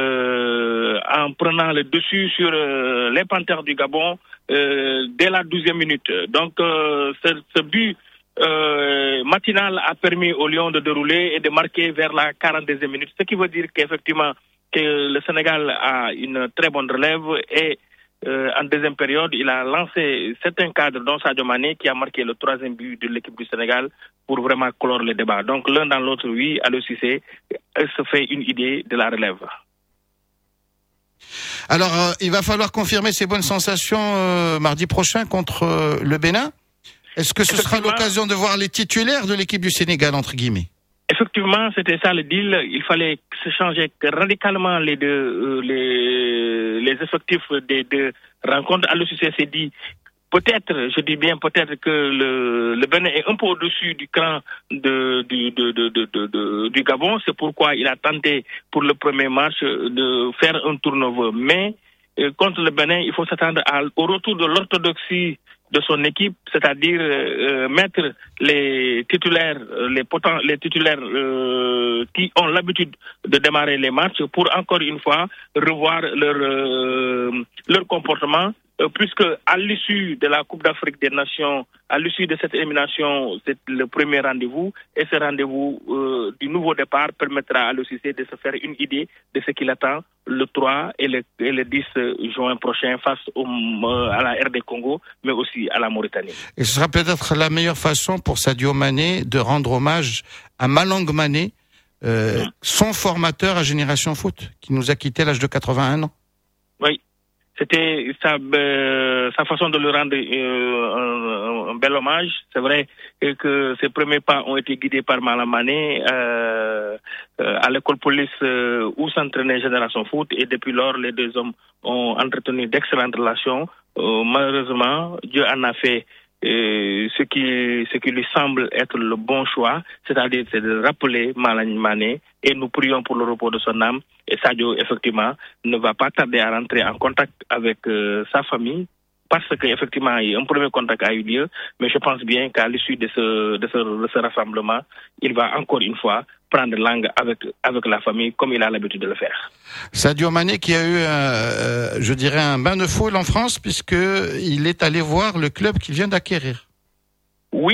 euh, en prenant le dessus sur euh, les Panthères du Gabon euh, dès la douzième minute. Donc euh, ce, ce but Euh, matinal a permis aux Lions de dérouler et de marquer vers la quarante-deuxième minute, ce qui veut dire qu'effectivement que le Sénégal a une très bonne relève, et euh, en deuxième période il a lancé certains cadres dont Sadio Mané, qui a marqué le troisième but de l'équipe du Sénégal pour vraiment clore le débat. Donc l'un dans l'autre, oui, Aliou Cissé se fait une idée de la relève. Alors euh, il va falloir confirmer ces bonnes sensations euh, mardi prochain contre euh, le Bénin. Est-ce que ce sera l'occasion de voir les titulaires de l'équipe du Sénégal, entre guillemets? Effectivement, c'était ça le deal. Il fallait se changer radicalement les deux, euh, les, les effectifs des deux rencontres. Aliou Cissé s'est dit, peut-être, je dis bien peut-être, que le, le Bénin est un peu au-dessus du cran de, du, de, de, de, de, de, du Gabon. C'est pourquoi il a tenté pour le premier match de faire un turnover. Mais euh, contre le Bénin, il faut s'attendre à, au retour de l'orthodoxie de son équipe, c'est-à-dire euh, mettre les titulaires, les potents, les titulaires euh, qui ont l'habitude de démarrer les matchs, pour encore une fois revoir leur euh, leur comportement, euh, puisque à l'issue de la Coupe d'Afrique des Nations, à l'issue de cette élimination, c'est le premier rendez-vous, et ce rendez-vous euh, du nouveau départ permettra à Aliou Cissé de se faire une idée de ce qu'il attend le trois et le, et le dix juin prochain face au, euh, à la R D Congo, mais aussi à la Mauritanie. Et ce sera peut-être la meilleure façon pour Sadio Mané de rendre hommage à Malang Mané, euh, son formateur à Génération Foot, qui nous a quittés à l'âge de quatre-vingt-un ans. Oui. C'était sa, euh, sa façon de lui rendre euh, un, un bel hommage. C'est vrai que ses premiers pas ont été guidés par Malang Mané euh, euh, à l'école police euh, où s'entraînait Génération Foot, et depuis lors, les deux hommes ont entretenu d'excellentes relations. Euh, malheureusement, Dieu en a fait euh, ce qui ce qui lui semble être le bon choix, c'est-à-dire c'est de rappeler Malang Mané, et nous prions pour le repos de son âme. Et Sadio, effectivement, ne va pas tarder à rentrer en contact avec euh, sa famille, parce qu'effectivement, un premier contact a eu lieu, mais je pense bien qu'à l'issue de ce, de ce, de ce rassemblement, il va encore une fois prendre langue avec, avec la famille, comme il a l'habitude de le faire. Sadio Mané qui a eu, euh, je dirais, un bain de foule en France, puisqu'il est allé voir le club qu'il vient d'acquérir. Oui,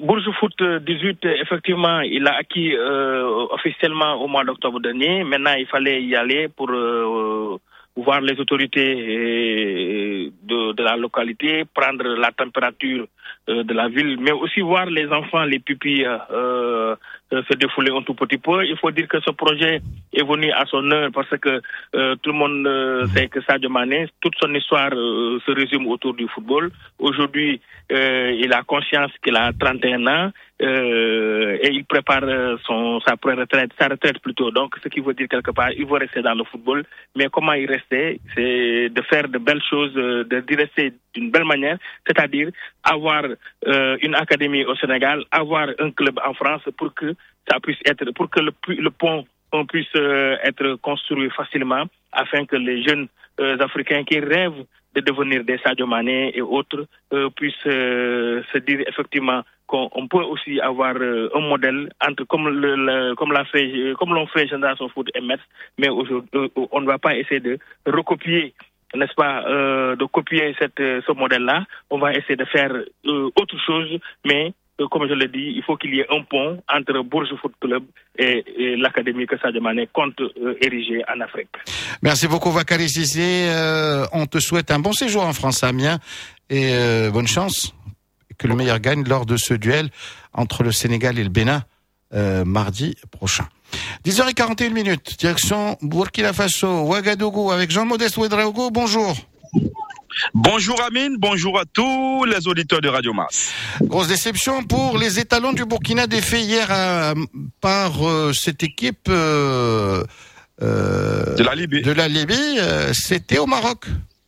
Bourges Foot dix-huit, effectivement, il a acquis euh, officiellement au mois d'octobre dernier. Maintenant, il fallait y aller pour euh, voir les autorités de, de la localité, prendre la température euh, de la ville, mais aussi voir les enfants, les pupilles euh, euh, se défouler un tout petit peu. Il faut dire que ce projet est venu à son heure parce que euh, tout le monde euh, sait que Sadio Mané, toute son histoire euh, se résume autour du football. Aujourd'hui, euh, il a conscience qu'il a trente et un ans euh, et il prépare son, sa pré-retraite, sa retraite plutôt. Donc, ce qui veut dire quelque part, il veut rester dans le football. Mais comment y rester? C'est de faire de belles choses, de d'y rester d'une belle manière, c'est-à-dire avoir euh, une académie au Sénégal, avoir un club en France pour que ça puisse être, pour que le, le pont on puisse euh, être construit facilement afin que les jeunes euh, Africains qui rêvent de devenir des Sadio Mané et autres euh, puissent euh, se dire effectivement qu'on on peut aussi avoir euh, un modèle entre comme le, le comme l'a fait comme l'ont fait Génération Foot et Metz, mais aujourd'hui euh, on ne va pas essayer de recopier, n'est-ce pas, euh, de copier cette ce modèle-là. On va essayer de faire euh, autre chose, mais euh, comme je l'ai dit, il faut qu'il y ait un pont entre Bourges Foot Club et, et l'académie que Sadio Mané compte euh, ériger en Afrique. Merci beaucoup, Vakari Cissé. Euh, on te souhaite un bon séjour en France à Amiens et euh, bonne chance. Que le meilleur gagne lors de ce duel entre le Sénégal et le Bénin euh, mardi prochain. dix heures quarante-et-une minutes, direction Burkina Faso, Ouagadougou, avec Jean-Modeste Ouedraogo. Bonjour. Bonjour Amine, bonjour à tous les auditeurs de Radio Mars. Grosse déception pour les étalons du Burkina, défait hier à, par euh, cette équipe euh, euh, de la Libye. De la Libye, euh, c'était au Maroc.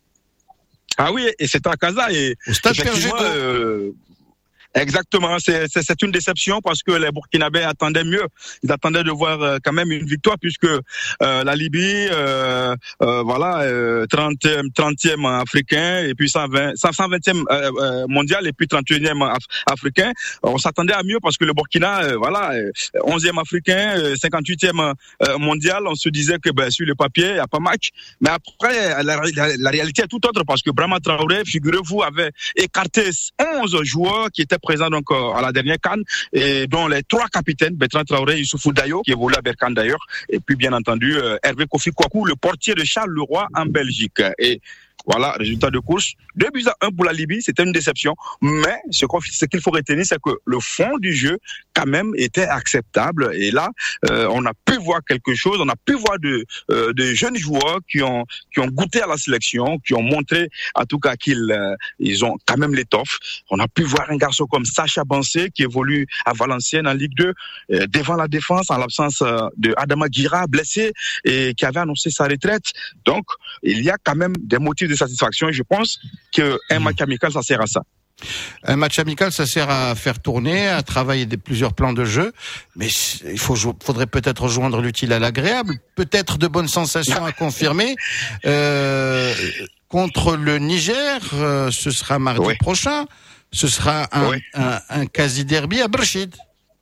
Ah oui, et c'était à Casa et au stade Pergégo. Euh, exactement, c'est, c'est, c'est une déception parce que les Burkinabés attendaient mieux. Ils attendaient de voir euh, quand même une victoire puisque euh, la Libye, euh, euh, voilà, euh, trentième, trentième africain et puis cent vingt, cent vingtième euh, euh, mondial et puis trente et unième af- africain. On s'attendait à mieux parce que le Burkina, euh, voilà, euh, onzième africain, euh, cinquante-huitième euh, mondial. On se disait que ben, sur le papier, il n'y a pas match. Mais après, la, la, la réalité est tout autre parce que Brahma Traoré, figurez-vous, avait écarté onze joueurs qui étaient présent donc euh, à la dernière CAN et dont les trois capitaines, Bertrand Traoré, Youssoufou Dayo qui évolue à Berkane d'ailleurs, et puis bien entendu euh, Hervé Kofi Kouakou, le portier de Charles Leroy en Belgique. Et voilà, résultat de course, deux buts à un pour la Libye, c'était une déception, mais ce, ce qu'il faut retenir, c'est que le fond du jeu, quand même, était acceptable, et là, euh, on a pu voir quelque chose, on a pu voir de, euh, de jeunes joueurs qui ont, qui ont goûté à la sélection, qui ont montré, en tout cas, qu'ils euh, ils ont quand même l'étoffe. On a pu voir un garçon comme Sacha Bansé, qui évolue à Valenciennes en Ligue deux, euh, devant la défense, en l'absence euh, de Adama Guira, blessé, et qui avait annoncé sa retraite. Donc, il y a quand même des motifs de satisfaction et je pense qu'un match amical, ça sert à ça. Un match amical, ça sert à faire tourner, à travailler des, plusieurs plans de jeu, mais il faut, faudrait peut-être rejoindre l'utile à l'agréable, peut-être de bonnes sensations à confirmer. Euh, contre le Niger, euh, ce sera mardi oui. prochain, ce sera un, oui. un, un quasi-derby à Berchid.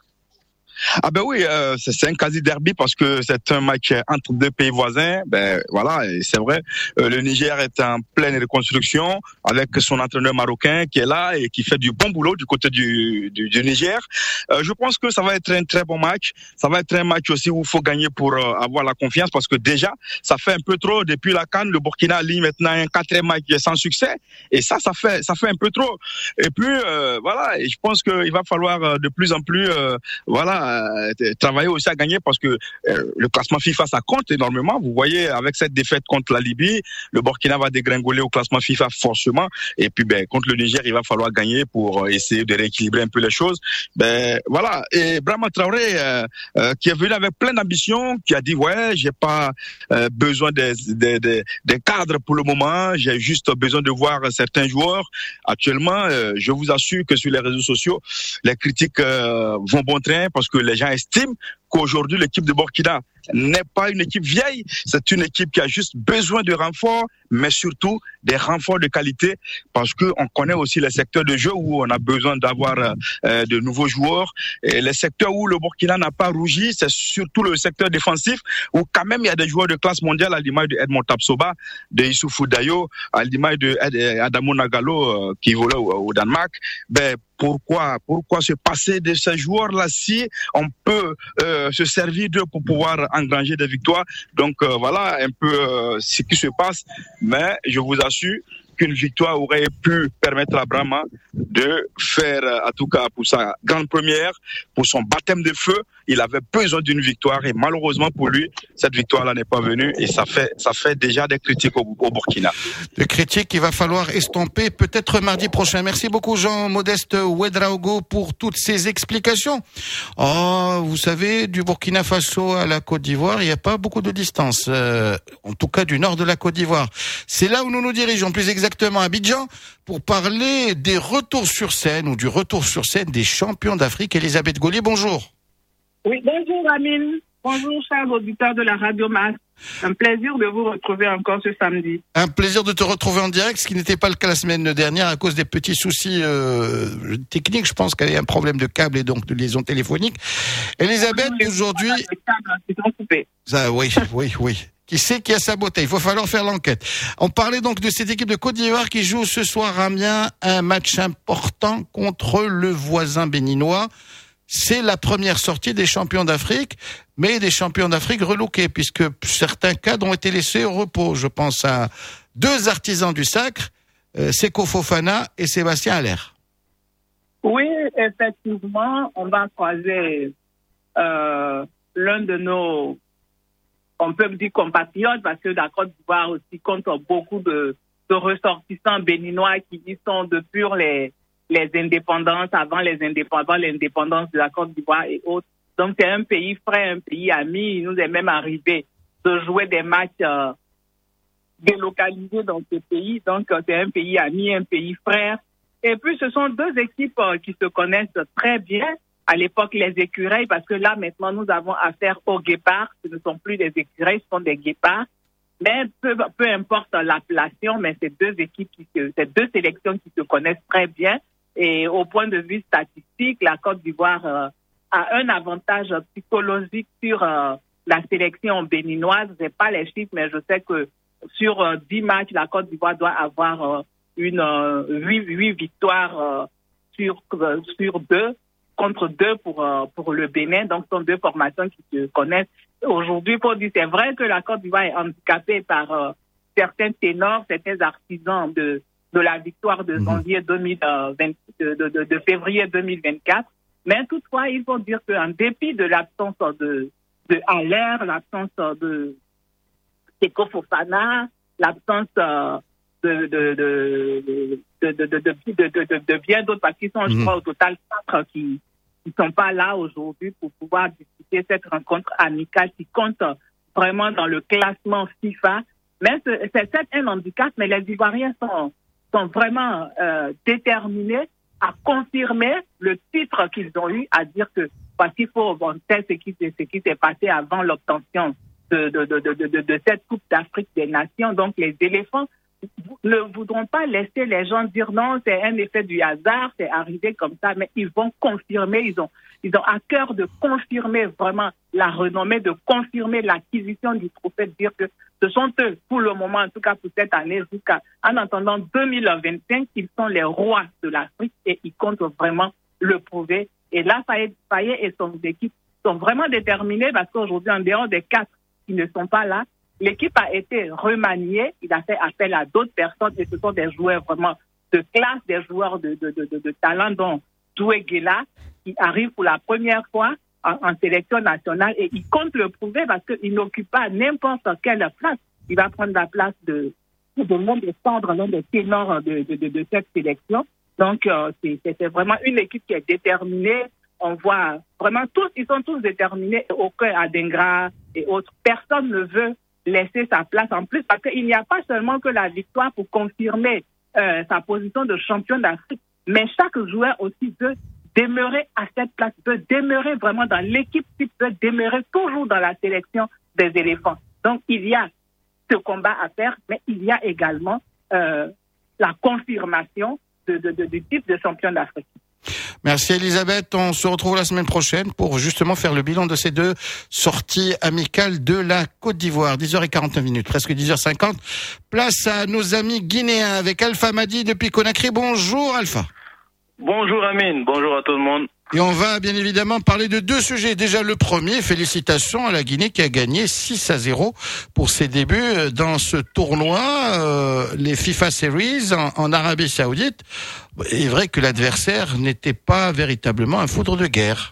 Ah ben oui, euh, c'est, c'est un quasi-derby parce que c'est un match entre deux pays voisins. Ben voilà, et c'est vrai. Euh, le Niger est en pleine reconstruction avec son entraîneur marocain qui est là et qui fait du bon boulot du côté du, du, du Niger. Euh, je pense que ça va être un très bon match. Ça va être un match aussi où il faut gagner pour euh, avoir la confiance parce que déjà, ça fait un peu trop depuis la CAN. Le Burkina aligne maintenant un quatrième match sans succès et ça, ça fait, ça fait un peu trop. Et puis euh, voilà, et je pense qu'il va falloir de plus en plus, euh, voilà. Euh, travailler aussi à gagner parce que euh, le classement FIFA ça compte énormément. Vous voyez avec cette défaite contre la Libye, le Burkina va dégringoler au classement FIFA forcément et puis ben contre le Niger il va falloir gagner pour essayer de rééquilibrer un peu les choses. Ben voilà, et Brahma Traoré euh, euh, qui est venu avec plein d'ambition, qui a dit ouais j'ai pas euh, besoin des, des, des, des cadres pour le moment, j'ai juste besoin de voir certains joueurs. Actuellement euh, je vous assure que sur les réseaux sociaux les critiques euh, vont bon train parce que les gens estiment qu'aujourd'hui l'équipe de Burkina n'est pas une équipe vieille, c'est une équipe qui a juste besoin de renforts, mais surtout des renforts de qualité, parce que on connaît aussi les secteurs de jeu où on a besoin d'avoir euh, de nouveaux joueurs. Et les secteurs où le Burkina n'a pas rougi, c'est surtout le secteur défensif, où quand même il y a des joueurs de classe mondiale, à l'image de Edmond Tapsoba, de Issoufou Dayo, à l'image de Adamo Nagalo, euh, qui volait au, au Danemark. Ben, Pourquoi, pourquoi se passer de ces joueurs-là si on peut euh, se servir d'eux pour pouvoir engranger des victoires? Donc euh, voilà un peu euh, ce qui se passe. Mais je vous assure qu'une victoire aurait pu permettre à Brahma de faire, en tout cas pour sa grande première, pour son baptême de feu, il avait besoin d'une victoire et malheureusement pour lui, cette victoire-là n'est pas venue et ça fait, ça fait déjà des critiques au, au Burkina. Des critiques qu'il va falloir estomper peut-être mardi prochain. Merci beaucoup Jean-Modeste Ouedraogo pour toutes ces explications. Oh, vous savez, du Burkina Faso à la Côte d'Ivoire, il n'y a pas beaucoup de distance, euh, en tout cas du nord de la Côte d'Ivoire. C'est là où nous nous dirigeons, plus exactement à Abidjan, pour parler des retours sur scène ou du retour sur scène des champions d'Afrique. Elisabeth Gaulier, bonjour. Oui, bonjour Amine. Bonjour chers auditeurs de la Radio Mass. Un plaisir de vous retrouver encore ce samedi. Un plaisir de te retrouver en direct, ce qui n'était pas le cas la semaine dernière à cause des petits soucis euh, techniques. Je pense qu'il y avait un problème de câble et donc de liaison téléphonique. Elisabeth, oui, aujourd'hui... Ça, oui, oui, oui. Qui sait qui a saboté? Il faut falloir faire l'enquête. On parlait donc de cette équipe de Côte d'Ivoire qui joue ce soir à Amiens un match important contre le voisin béninois. C'est la première sortie des champions d'Afrique, mais des champions d'Afrique relookés, puisque certains cadres ont été laissés au repos. Je pense à deux artisans du sacre, euh, Seko Fofana et Sébastien Haller. Oui, effectivement, on va croiser euh, l'un de nos, on peut dire compatriotes, parce que la Côte d'Ivoire aussi compte beaucoup de, de ressortissants béninois qui y sont depuis les les indépendances, avant les indépendances, l'indépendance de la Côte d'Ivoire et autres. Donc, c'est un pays frère, un pays ami. Il nous est même arrivé de jouer des matchs euh, délocalisés dans ce pays. Donc, euh, c'est un pays ami, un pays frère. Et puis, ce sont deux équipes euh, qui se connaissent très bien. À l'époque, les écureuils, parce que là, maintenant, nous avons affaire aux guépards. Ce ne sont plus des écureuils, ce sont des guépards. Mais peu, peu importe l'appellation, mais c'est deux équipes, qui se, c'est deux sélections qui se connaissent très bien. Et au point de vue statistique, la Côte d'Ivoire euh, a un avantage psychologique sur euh, la sélection béninoise. Je sais pas les chiffres, mais je sais que sur euh, dix matchs, la Côte d'Ivoire doit avoir euh, une euh, huit, huit victoires euh, sur euh, sur deux contre deux pour euh, pour le Bénin. Donc, ce sont deux formations qui se connaissent. Aujourd'hui, pour dire, c'est vrai que la Côte d'Ivoire est handicapée par euh, certains ténors, certains artisans de de la victoire de janvier deux mille vingt, de, de, de, de février deux mille vingt-quatre. Mais toutefois, il faut dire qu'en dépit de l'absence de, de Haller, l'absence de Seko Fofana, l'absence de, de, de, de, de, de, de, de, de, de, de bien d'autres, parce qu'ils sont, je crois, au total quatre qui ne sont pas là aujourd'hui pour pouvoir discuter cette rencontre amicale qui compte vraiment dans le classement FIFA. Mais c'est, c'est un handicap, mais les Ivoiriens sont sont vraiment euh, déterminés à confirmer le titre qu'ils ont eu, à dire que, parce qu'il faut remonter ce qui, ce qui s'est passé avant l'obtention de, de, de, de, de, de cette Coupe d'Afrique des Nations. Donc, les éléphants ne voudront pas laisser les gens dire non, c'est un effet du hasard, c'est arrivé comme ça, mais ils vont confirmer, ils ont, ils ont à cœur de confirmer vraiment la renommée, de confirmer l'acquisition du trophée, de dire que ce sont eux, pour le moment, en tout cas pour cette année, jusqu'à, en attendant deux mille vingt-cinq, ils sont les rois de l'Afrique et ils comptent vraiment le prouver. Et là, Payet et son équipe sont vraiment déterminés parce qu'aujourd'hui, en dehors des quatre qui ne sont pas là, l'équipe a été remaniée, il a fait appel à d'autres personnes et ce sont des joueurs vraiment de classe, des joueurs de, de, de, de, de talent, dont Doué Guela, qui arrive pour la première fois en, en sélection nationale et il compte le prouver parce qu'il n'occupe pas n'importe quelle place. Il va prendre la place de, de l'un des centres, l'un des ténors de, de, de, de cette sélection. Donc, euh, c'est, c'est vraiment une équipe qui est déterminée. On voit vraiment tous, ils sont tous déterminés. Aucun Adengra et autres. Personne ne veut laisser sa place en plus parce qu'il n'y a pas seulement que la victoire pour confirmer euh, sa position de champion d'Afrique, mais chaque joueur aussi veut demeurer à cette place, veut demeurer vraiment dans l'équipe, veut demeurer toujours dans la sélection des éléphants. Donc, il y a ce combat à faire, mais il y a également euh, la confirmation de, de, de, du titre de champion d'Afrique. Merci Elisabeth, on se retrouve la semaine prochaine pour justement faire le bilan de ces deux sorties amicales de la Côte d'Ivoire. dix heures quarante-neuf minutes, presque dix heures cinquante. Place à nos amis guinéens avec Alpha Madi depuis Conakry. Bonjour Alpha. Bonjour Amine, bonjour à tout le monde. Et on va bien évidemment parler de deux sujets. Déjà le premier, félicitations à la Guinée qui a gagné six à zéro pour ses débuts dans ce tournoi, euh, les FIFA Series en, en Arabie Saoudite. Il est vrai que l'adversaire n'était pas véritablement un foudre de guerre.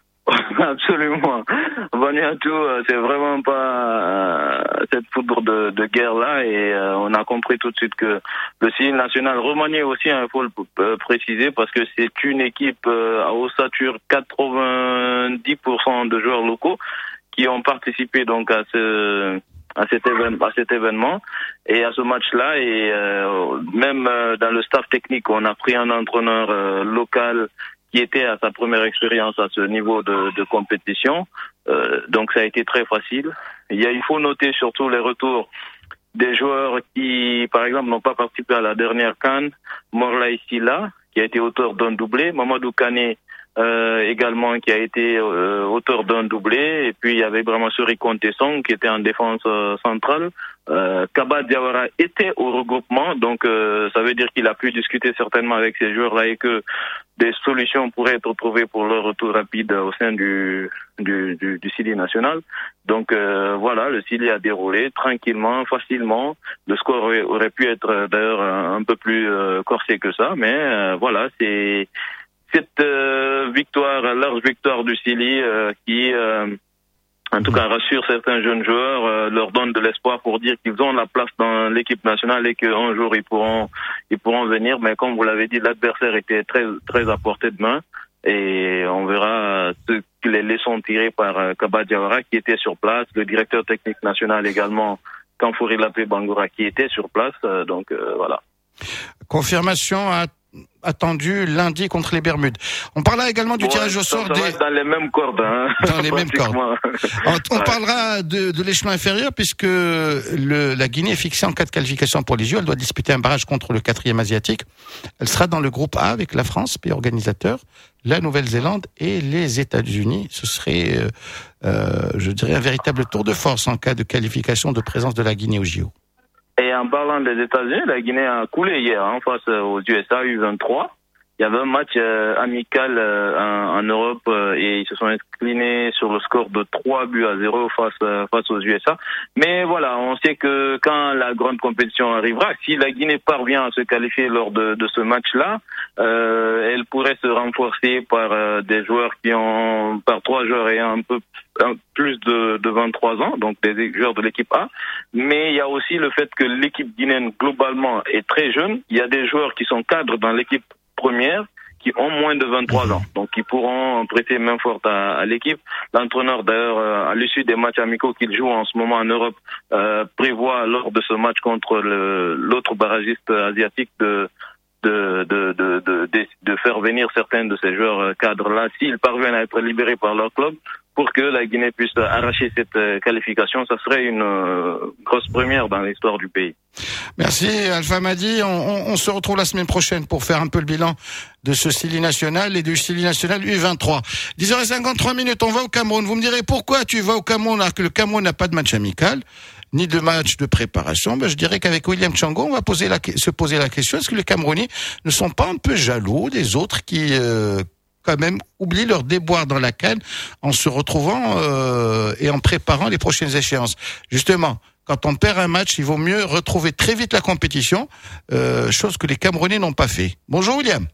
Absolument. Vanuatu, c'est vraiment pas euh, cette foudre de, de guerre-là et euh, on a compris tout de suite que le style national remanié aussi, il hein, faut le euh, préciser, parce que c'est une équipe euh, à ossature quatre-vingt-dix pour cent de joueurs locaux qui ont participé donc à ce à cet événement, à cet événement et à ce match-là et euh, même euh, dans le staff technique, on a pris un entraîneur euh, local qui était à sa première expérience à ce niveau de, de compétition. Euh, donc ça a été très facile. Il, y a, il faut noter surtout les retours des joueurs qui, par exemple, n'ont pas participé à la dernière CAN. Morlaï Silla, qui a été auteur d'un doublé. Mamadou Kane, euh, également, qui a été euh, auteur d'un doublé. Et puis il y avait vraiment Suri Contesson, qui était en défense euh, centrale. Euh, Kaba Diawara était au regroupement, donc euh, ça veut dire qu'il a pu discuter certainement avec ces joueurs-là et que des solutions pourraient être trouvées pour leur retour rapide au sein du du, du, du Sili national. Donc euh, voilà, le Sili a déroulé tranquillement, facilement. Le score aurait, aurait pu être d'ailleurs un, un peu plus euh, corsé que ça, mais euh, voilà, c'est cette euh, victoire, large victoire du Sili euh, qui euh, en tout cas rassure certains jeunes joueurs, euh, leur donne de l'espoir pour dire qu'ils ont la place dans l'équipe nationale et qu'un jour ils pourront ils pourront venir. Mais comme vous l'avez dit, l'adversaire était très très à portée de main et on verra ce que les leçons tirées par euh, Kaba Diawara qui était sur place, le directeur technique national également, Kamfouri Lapé Bangoura qui était sur place. Euh, donc euh, voilà. Confirmation à attendu lundi contre les Bermudes. On parlera également du ouais, tirage au sort des... dans les mêmes cordes. Hein, dans les mêmes cordes. On, on ouais. parlera de, de l'échelon inférieur puisque le, la Guinée est fixée en cas de qualification pour les Jeux. Elle doit disputer un barrage contre le quatrième asiatique. Elle sera dans le groupe A avec la France, pays organisateur, la Nouvelle-Zélande et les États-Unis. Ce serait, euh, euh, je dirais, un véritable tour de force en cas de qualification de présence de la Guinée aux J O. Et en parlant des États-Unis, la Guinée a coulé hier hein, face aux U S A U vingt-trois. Il y avait un match euh, amical euh, en, en Europe euh, et ils se sont inclinés sur le score de trois buts à zéro face euh, face aux U S A. Mais voilà, on sait que quand la grande compétition arrivera, si la Guinée parvient à se qualifier lors de, de ce match-là, euh, elle pourrait se renforcer par euh, des joueurs qui ont, par trois joueurs ayant un peu un, plus de, de vingt-trois ans, donc des joueurs de l'équipe A. Mais il y a aussi le fait que l'équipe guinéenne globalement est très jeune. Il y a des joueurs qui sont cadres dans l'équipe première qui ont moins de vingt-trois ans, donc qui pourront prêter main forte à, à l'équipe. L'entraîneur d'ailleurs, euh, à l'issue des matchs amicaux qu'il joue en ce moment en Europe, euh, prévoit lors de ce match contre le, l'autre barragiste asiatique de de, de, de, de, de, de faire venir certains de ces joueurs cadres-là, s'ils parviennent à être libérés par leur club, pour que la Guinée puisse arracher cette qualification. Ça serait une euh, grosse première dans l'histoire du pays. Merci Alpha Madi. On, on, on se retrouve la semaine prochaine pour faire un peu le bilan de ce Sili national et du Sili national U vingt-trois. dix heures cinquante-trois minutes, on va au Cameroun. Vous me direz pourquoi tu vas au Cameroun alors que le Cameroun n'a pas de match amical ni de match de préparation. Ben, je dirais qu'avec William Tchango, on va poser la, se poser la question, est-ce que les Camerounais ne sont pas un peu jaloux des autres qui euh, quand même oublient leur déboire dans la CAN en se retrouvant euh, et en préparant les prochaines échéances. Justement, quand on perd un match, il vaut mieux retrouver très vite la compétition, euh, chose que les Camerounais n'ont pas fait. Bonjour William.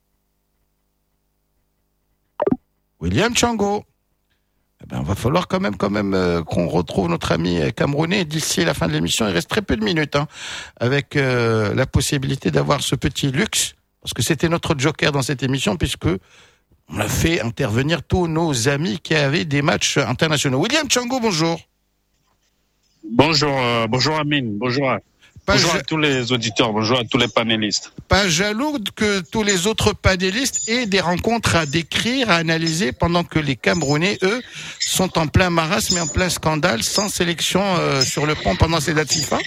William Tchango. Eh ben, va falloir quand même, quand même euh, qu'on retrouve notre ami camerounais d'ici la fin de l'émission. Il reste très peu de minutes, hein, avec euh, la possibilité d'avoir ce petit luxe, parce que c'était notre joker dans cette émission, puisque on a fait intervenir tous nos amis qui avaient des matchs internationaux. William Tchango, bonjour. Bonjour, euh, bonjour Amine, bonjour. Pas bonjour ja... à tous les auditeurs, bonjour à tous les panélistes. Pas jaloux que tous les autres panélistes aient des rencontres à décrire, à analyser, pendant que les Camerounais, eux, sont en plein marasme et en plein scandale, sans sélection euh, sur le pont pendant ces dates FIFA.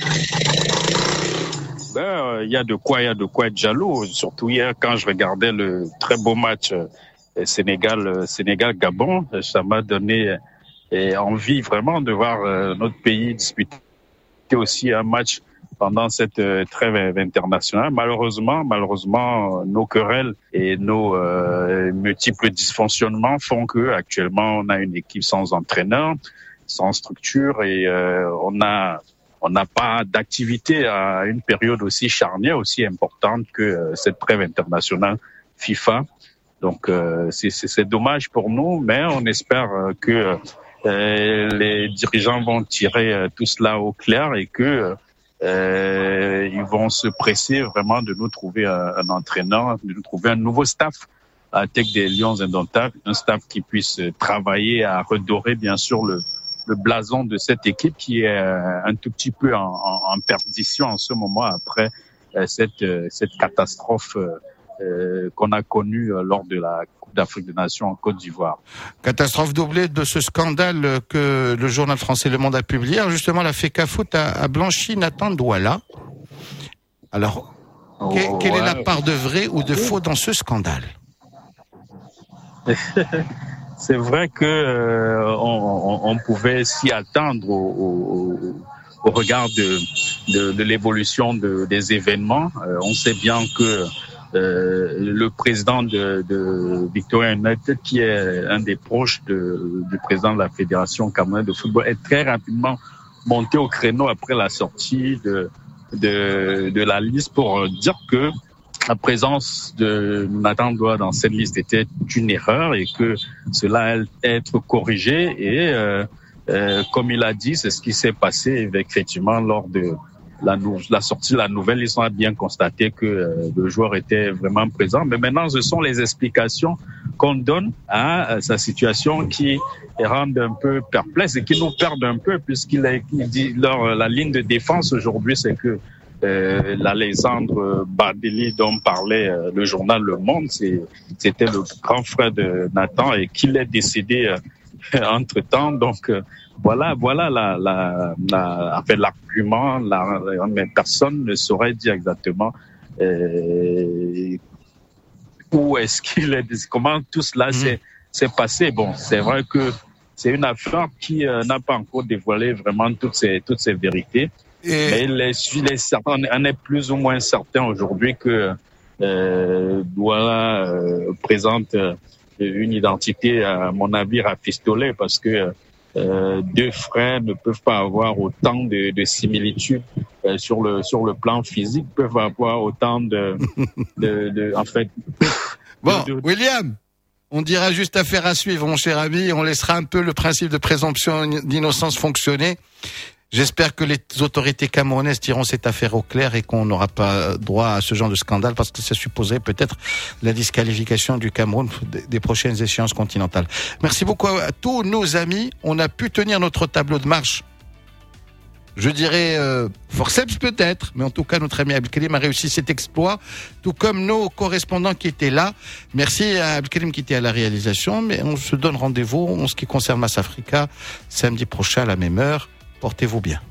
Ben, il euh, y a de quoi, il y a de quoi être jaloux. Surtout hier, quand je regardais le très beau match euh, Sénégal, euh, Sénégal-Gabon, ça m'a donné euh, envie vraiment de voir euh, notre pays disputer aussi un match pendant cette euh, trêve internationale. Malheureusement, malheureusement, nos querelles et nos euh, multiples dysfonctionnements font que actuellement on a une équipe sans entraîneur, sans structure et euh, on a on n'a pas d'activité à une période aussi charnière, aussi importante que euh, cette trêve internationale FIFA. Donc euh, c'est, c'est c'est dommage pour nous, mais on espère euh, que euh, les dirigeants vont tirer euh, tout cela au clair et que Euh, ils vont se presser vraiment de nous trouver un, un entraîneur, de nous trouver un nouveau staff à la tête des Lions indomptables, un staff qui puisse travailler à redorer bien sûr le, le blason de cette équipe qui est un tout petit peu en, en, en perdition en ce moment après euh, cette, cette catastrophe euh, qu'on a connue lors de la Coupe d'Afrique des Nations en Côte d'Ivoire. Catastrophe doublée de ce scandale que le journal français Le Monde a publié. Alors justement, la FECAFOOT a, a blanchi Nathan Douala. Alors, oh, que, ouais. quelle est la part de vrai ou de faux dans ce scandale? C'est vrai que euh, on, on pouvait s'y attendre au, au, au regard de, de, de l'évolution de, des événements. Euh, on sait bien que Euh, le président de, de Victoria United, qui est un des proches de, du président de la Fédération camerounaise de football, est très rapidement monté au créneau après la sortie de, de, de la liste pour dire que la présence de Nathan Douala dans cette liste était une erreur et que cela allait être corrigé. Et euh, euh, comme il a dit, c'est ce qui s'est passé effectivement lors de La, nou- la sortie de la nouvelle liste. On a bien constaté que euh, le joueur était vraiment présent. Mais maintenant, ce sont les explications qu'on donne à euh, sa situation qui rendent un peu perplexe et qui nous perdent un peu, puisqu'il a, il dit leur, la ligne de défense aujourd'hui, c'est que euh, l'Alexandre Bardeli dont parlait euh, le journal Le Monde, c'est, c'était le grand frère de Nathan et qu'il est décédé euh, entre-temps. Donc, euh, Voilà, voilà la, la, la, enfin, l'argument. La, mais personne ne saurait dire exactement euh, où est-ce qu'il est, comment tout cela mmh. s'est, s'est passé. Bon, c'est vrai que c'est une affaire qui euh, n'a pas encore dévoilé vraiment toutes ces, toutes ces vérités. Et... Mais il est, il est certain, on est plus ou moins certain aujourd'hui que euh, Douala euh, présente euh, une identité, à mon avis, rafistolée, parce que Euh, deux frères ne peuvent pas avoir autant de, de similitudes euh, sur le sur le plan physique, peuvent avoir autant de de, de en fait. Bon, de, de... William, on dira juste affaire à suivre, mon cher ami. On laissera un peu le principe de présomption d'innocence fonctionner. J'espère que les autorités camerounaises tireront cette affaire au clair et qu'on n'aura pas droit à ce genre de scandale, parce que ça supposerait peut-être la disqualification du Cameroun des prochaines échéances continentales. Merci beaucoup à tous nos amis. On a pu tenir notre tableau de marche. Je dirais euh, forceps peut-être, mais en tout cas notre ami Abdelkarim a réussi cet exploit, tout comme nos correspondants qui étaient là. Merci à Abdelkarim qui était à la réalisation, mais on se donne rendez-vous en ce qui concerne Mass Africa samedi prochain à la même heure. Portez-vous bien.